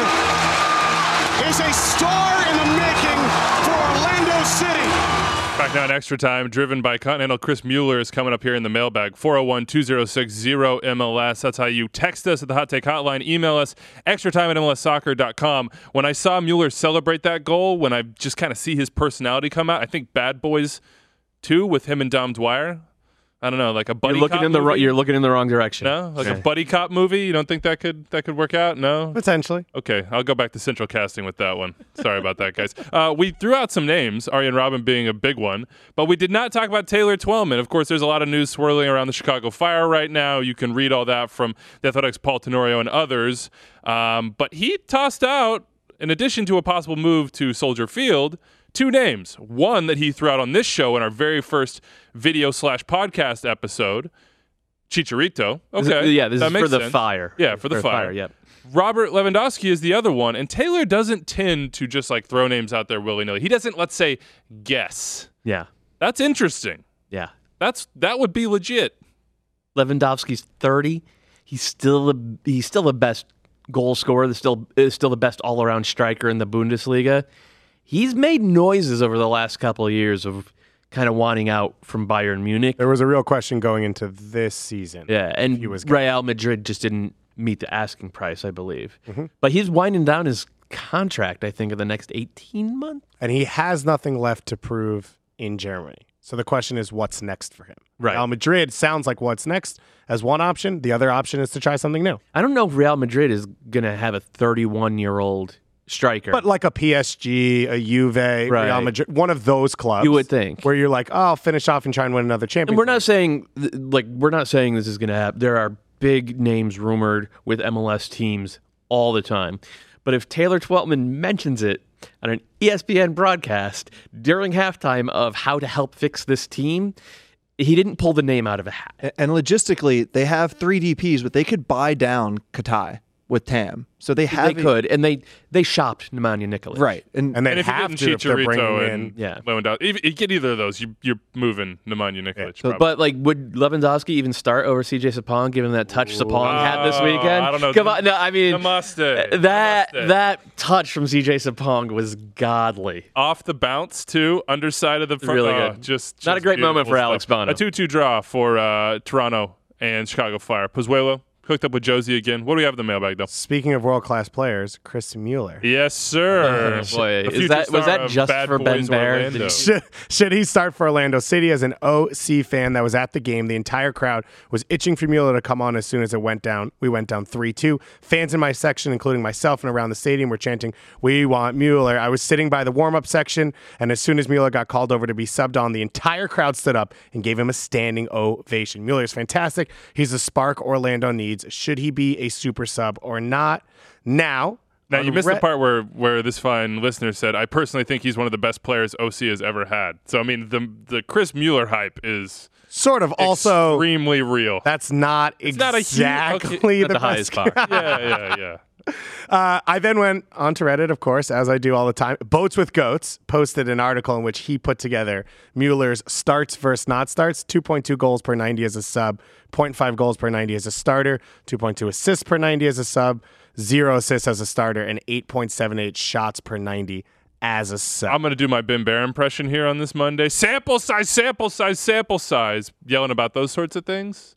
is a star in the making for Orlando City. Back now in Extra Time, driven by Continental. Chris Mueller is coming up here in the mailbag. four oh one, two oh six, oh M L S. That's how you text us at the Hot Take Hotline. Email us, extra time at M L S soccer dot com. When I saw Mueller celebrate that goal, when I just kind of see his personality come out, I think Bad Boys two with him and Dom Dwyer. I don't know, like a buddy you're looking cop in the movie? You're looking in the wrong direction. No, like Okay. a buddy cop movie. You don't think that could that could work out? No, potentially. Okay, I'll go back to Central Casting with that one. Sorry about that, guys. Uh, we threw out some names, Arjen Robben being a big one, but we did not talk about Taylor Twellman. Of course, there's a lot of news swirling around the Chicago Fire right now. You can read all that from The Athletic's Paul Tenorio and others. Um, but he tossed out, in addition to a possible move to Soldier Field, two names. One that he threw out on this show in our very first video slash podcast episode, Chicharito. This is- Okay. yeah, this that is makes for the sense. Fire. Yeah, for the For Fire. Fire, yep. Robert Lewandowski is the other one, and Taylor doesn't tend to just like throw names out there willy-nilly. He doesn't, let's say, guess. Yeah. That's interesting. Yeah. That's that would be legit. Lewandowski's thirty. He's still the he's still the best goal scorer. He's still is still the best all around striker in the Bundesliga. He's made noises over the last couple of years of kind of wanting out from Bayern Munich. There was a real question going into this season. Yeah, and He was Real Madrid just didn't meet the asking price, I believe. Mhm. But he's winding down his contract, I think, in the next eighteen months. And he has nothing left to prove in Germany. So the question is, what's next for him? Right. Real Madrid sounds like what's next as one option. The other option is to try something new. I don't know if Real Madrid is going to have a thirty-one-year-old striker. But like a P S G, a Juve, Right. Real Madrid, one of those clubs. You would think. Where you're like, oh, I'll finish off and try and win another And championship. we're not saying th- like we're not saying this is going to happen. There are big names rumored with M L S teams all the time. But if Taylor Twellman mentions it on an E S P N broadcast during halftime of how to help fix this team, he didn't pull the name out of a hat. A- And logistically, they have three D Ps, but they could buy down Katai with Tam. So they have They could, and they they shopped Nemanja Nikolic. Right. And, And they And if you're have getting to if they're bringing Chicharito in. and Yeah. Lewandowski, if you get either of those, you, you're moving Nemanja Nikolic. So, probably. but like, would Lewandowski even start over C J Sapong, given that touch Sapong had this weekend? I don't know. Come on, no, I mean Namaste. that Namaste. that touch from C J Sapong was godly. Off the bounce too, underside of the front. Really oh, good. Just, Not a just great moment beautiful for stuff. Alex Bono. A two-two draw for uh, Toronto and Chicago Fire. Pozuelo hooked up with Josie again. What do we have in the mailbag though? Speaking of world class players, Chris Mueller. Yes, sir. Oh, boy. The Is future that- was star that of just Bad for Ben Boys Bear? Orlando. Did Should, should he start for Orlando City? As an O C fan that was at the game, the entire crowd was itching for Mueller to come on as soon as it went down. We went down three two. Fans in my section, including myself and around the stadium, were chanting, "We want Mueller." I was sitting by the warm-up section, and as soon as Mueller got called over to be subbed on, the entire crowd stood up and gave him a standing ovation. Mueller is fantastic. He's the spark Orlando needs. Should he be a super sub or not? Now, Now, on you missed Re- the part where, where this fine listener said, I personally think he's one of the best players O C has ever had. So, I mean, the the Chris Mueller hype is sort of also extremely real. That's not It's not a huge- exactly okay, Not the, the highest bar. yeah, yeah, yeah. Uh, I then went onto Reddit, of course, as I do all the time. Boats with Goats posted an article in which he put together Mueller's starts versus not starts. two point two goals per ninety as a sub, zero point five goals per ninety as a starter, two point two assists per ninety as a sub, zero assists as a starter, and eight point seven eight shots per ninety as a sub. I'm going to do my Ben Bear impression here on this Monday. Sample size, sample size, sample size. Yelling about those sorts of things.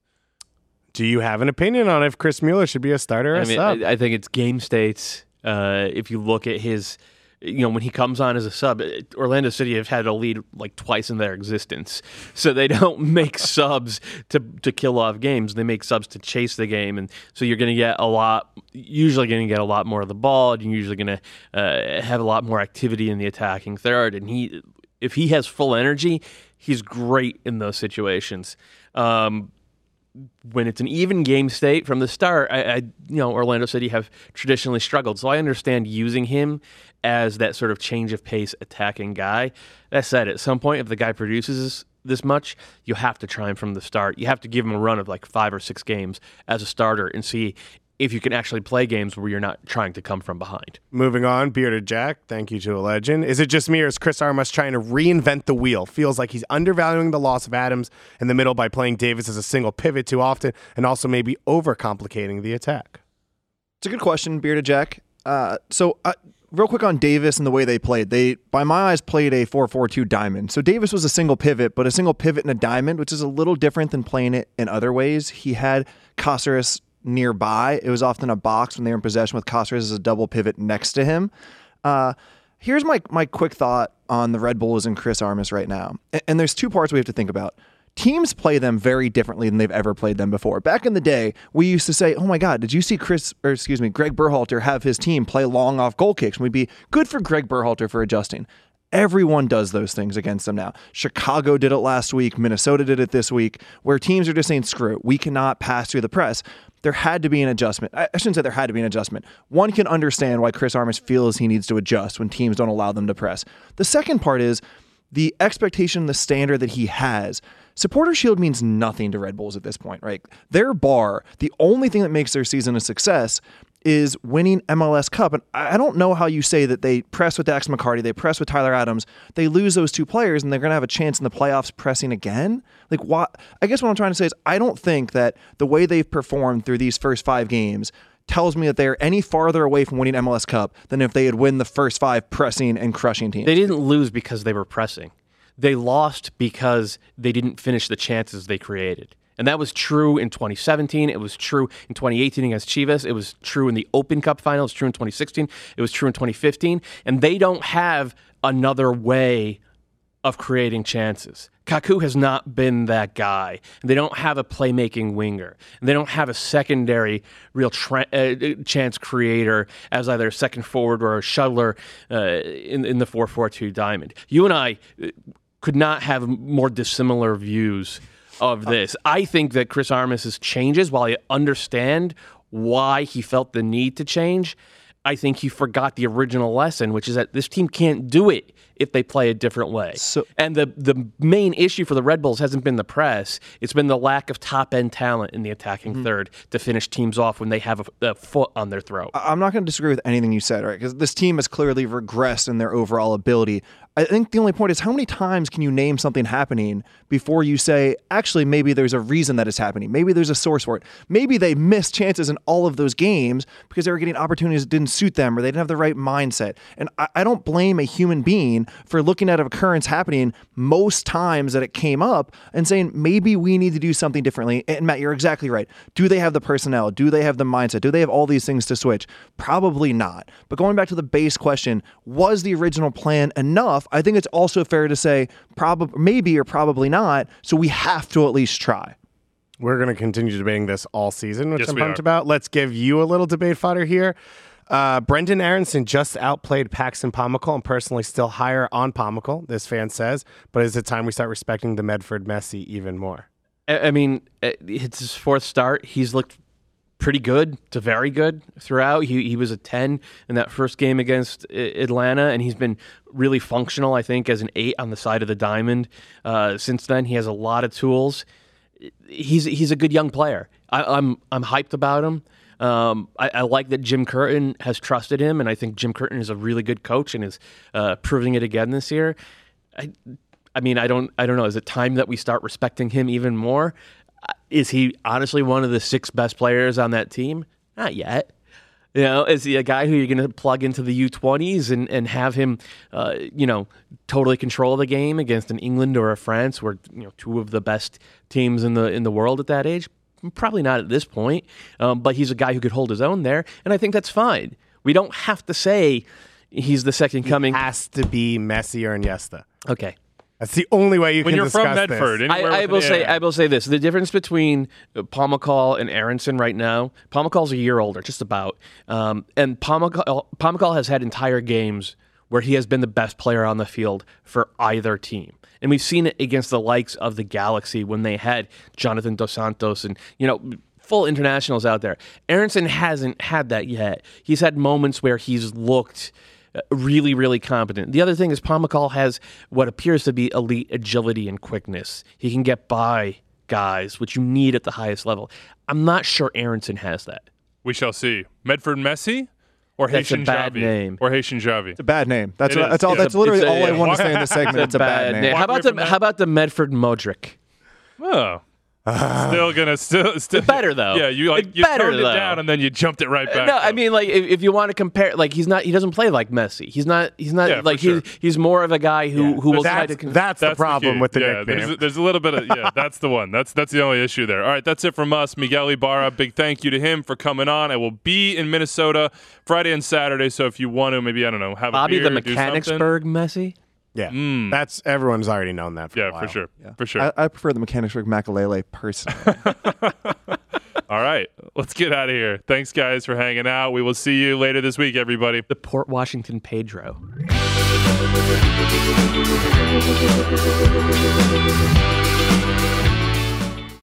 Do you have an opinion on if Chris Mueller should be a starter or I a mean, sub? I, I think it's game states. Uh, if you look at his, you know, when he comes on as a sub, it- Orlando City have had a lead like twice in their existence, so they don't make subs to to kill off games. They make subs to chase the game, and so you're going to get a lot. Usually, going to get a lot more of the ball. And you're usually going to uh, have a lot more activity in the attacking third. And he, if he has full energy, he's great in those situations. Um, when it's an even game state from the start, I, I you know Orlando City have traditionally struggled. So I understand using him as that sort of change of pace attacking guy. That said, at some point, if the guy produces this much, you have to try him from the start. You have to give him a run of like five or six games as a starter and see if you can actually play games where you're not trying to come from behind. Moving on, Bearded Jack, thank you to a legend. Is it just me or is Chris Armas trying to reinvent the wheel? Feels like he's undervaluing the loss of Adams in the middle by playing Davis as a single pivot too often and also maybe overcomplicating the attack. It's a good question, Bearded Jack. Uh, so, uh, real quick on Davis and the way they played. They, by my eyes, played a four four two diamond. So Davis was a single pivot, but a single pivot in a diamond, which is a little different than playing it in other ways. He had Caceres nearby. It was often a box when they were in possession with Caceres as a double pivot next to him. Uh, here's my my quick thought on the Red Bulls and Chris Armas right now. And, and there's two parts we have to think about. Teams play them very differently than they've ever played them before. Back in the day, we used to say, oh my God, did you see Chris, or excuse me, Greg Berhalter have his team play long off goal kicks? And we'd be good for Greg Berhalter for adjusting. Everyone does those things against them now. Chicago did it last week. Minnesota did it this week, where teams are just saying, screw it, we cannot pass through the press. There had to be an adjustment. I shouldn't say there had to be an adjustment. One can understand why Chris Armas feels he needs to adjust when teams don't allow them to press. The second part is the expectation, the standard that he has. Supporter Shield means nothing to Red Bulls at this point, right? Their bar, the only thing that makes their season a success is winning M L S Cup. And I don't know how you say that they press with Dax McCarty, they press with Tyler Adams, they lose those two players, and they're going to have a chance in the playoffs pressing again? Like, what? I guess what I'm trying to say is I don't think that the way they've performed through these first five games tells me that they're any farther away from winning M L S Cup than if they had win the first five pressing and crushing teams. They didn't lose because they were pressing. They lost because they didn't finish the chances they created. And that was true in twenty seventeen. It was true in twenty eighteen against Chivas. It was true in the Open Cup final. It was true in twenty sixteen. It was true in twenty fifteen. And they don't have another way of creating chances. Kaku has not been that guy. They don't have a playmaking winger. They don't have a secondary real tra- uh, chance creator as either a second forward or a shuttler uh, in, in the four four two diamond. You and I could not have more dissimilar views of this. I think that Chris Armas' changes, while I understand why he felt the need to change, I think he forgot the original lesson, which is that this team can't do it if they play a different way. So, and the the main issue for the Red Bulls hasn't been the press. It's been the lack of top-end talent in the attacking mm-hmm. third to finish teams off when they have a, a foot on their throat. I'm not going to disagree with anything you said, right? Because this team has clearly regressed in their overall ability. I think the only point is how many times can you name something happening before you say, actually, maybe there's a reason that it's happening. Maybe there's a source for it. Maybe they missed chances in all of those games because they were getting opportunities that didn't suit them or they didn't have the right mindset. And I, I don't blame a human being for looking at an occurrence happening most times that it came up and saying, maybe we need to do something differently. And Matt, you're exactly right. Do they have the personnel? Do they have the mindset? Do they have all these things to switch? Probably not. But going back to the base question, was the original plan enough? I think it's also fair to say probably, maybe or probably not, so we have to at least try. We're going to continue debating this all season, which yes, I'm pumped about. Let's give you a little debate fodder here. Uh, Brendan Aronson just outplayed Paxton Pomykal and personally still higher on Pomykal, this fan says, but is it time we start respecting the Medford Messi even more? I mean, it's his fourth start. He's looked pretty good to very good throughout. He he was a ten in that first game against Atlanta, and he's been really functional, I think, as an eight on the side of the diamond. Uh, since then, he has a lot of tools. He's he's a good young player. I, I'm I'm hyped about him. Um, I, I like that Jim Curtin has trusted him, and I think Jim Curtin is a really good coach and is uh, proving it again this year. I, I mean, I don't I don't know. Is it time that we start respecting him even more? Is he honestly one of the six best players on that team? Not yet. You know, is he a guy who you're going to plug into the U twenties and, and have him, uh, you know, totally control the game against an England or a France, where you know two of the best teams in the in the world at that age? Probably not at this point. Um, but he's a guy who could hold his own there, and I think that's fine. We don't have to say he's the second he coming. Has to be Messi or Iniesta. Okay. That's the only way you when can you're discuss from Medford. This. I, I will say, I will say this: the difference between Pomykal and Aronson right now. Pomakal's a year older, just about, um, and Pomykal, Pomykal has had entire games where he has been the best player on the field for either team. And we've seen it against the likes of the Galaxy when they had Jonathan Dos Santos and, you know, full internationals out there. Aaronson hasn't had that yet. He's had moments where he's looked really, really competent. The other thing is Paul McCall has what appears to be elite agility and quickness. He can get by guys, which you need at the highest level. I'm not sure Aaronson has that. We shall see. Medford Messi or That's Haitian a bad Javi? name. Or Haitian Javi? It's a bad name. That's It what, is. that's all. It's That's a- literally it's a- all I want to say in this segment. It's a bad name. How about the how about the Medford Modric? Oh. Still gonna still still better though. Yeah, you like It's you better, toned it though. down and then you jumped it right back. No, up. I mean like if, if you want to compare, like he's not he doesn't play like Messi. He's not he's not Yeah, for like sure. he's he's more of a guy who who will try That's, to. Con- that's the That's problem key. with the yeah, nickname. There's, there's a little bit of yeah. That's the one. That's that's the only issue there. All right, that's it from us. Miguel Ibarra. Big thank you to him for coming on. I will be in Minnesota Friday and Saturday. So if you want to, maybe I don't know, have Bobby a the beer, do something. Mechanicsburg Messi. Yeah, Mm. that's everyone's already known that. For Yeah, a while. for sure, Yeah. for sure. I, I prefer the Mechanicsburg Makalele personally. All right, let's get out of here. Thanks, guys, for hanging out. We will see you later this week, everybody. The Port Washington Pedro.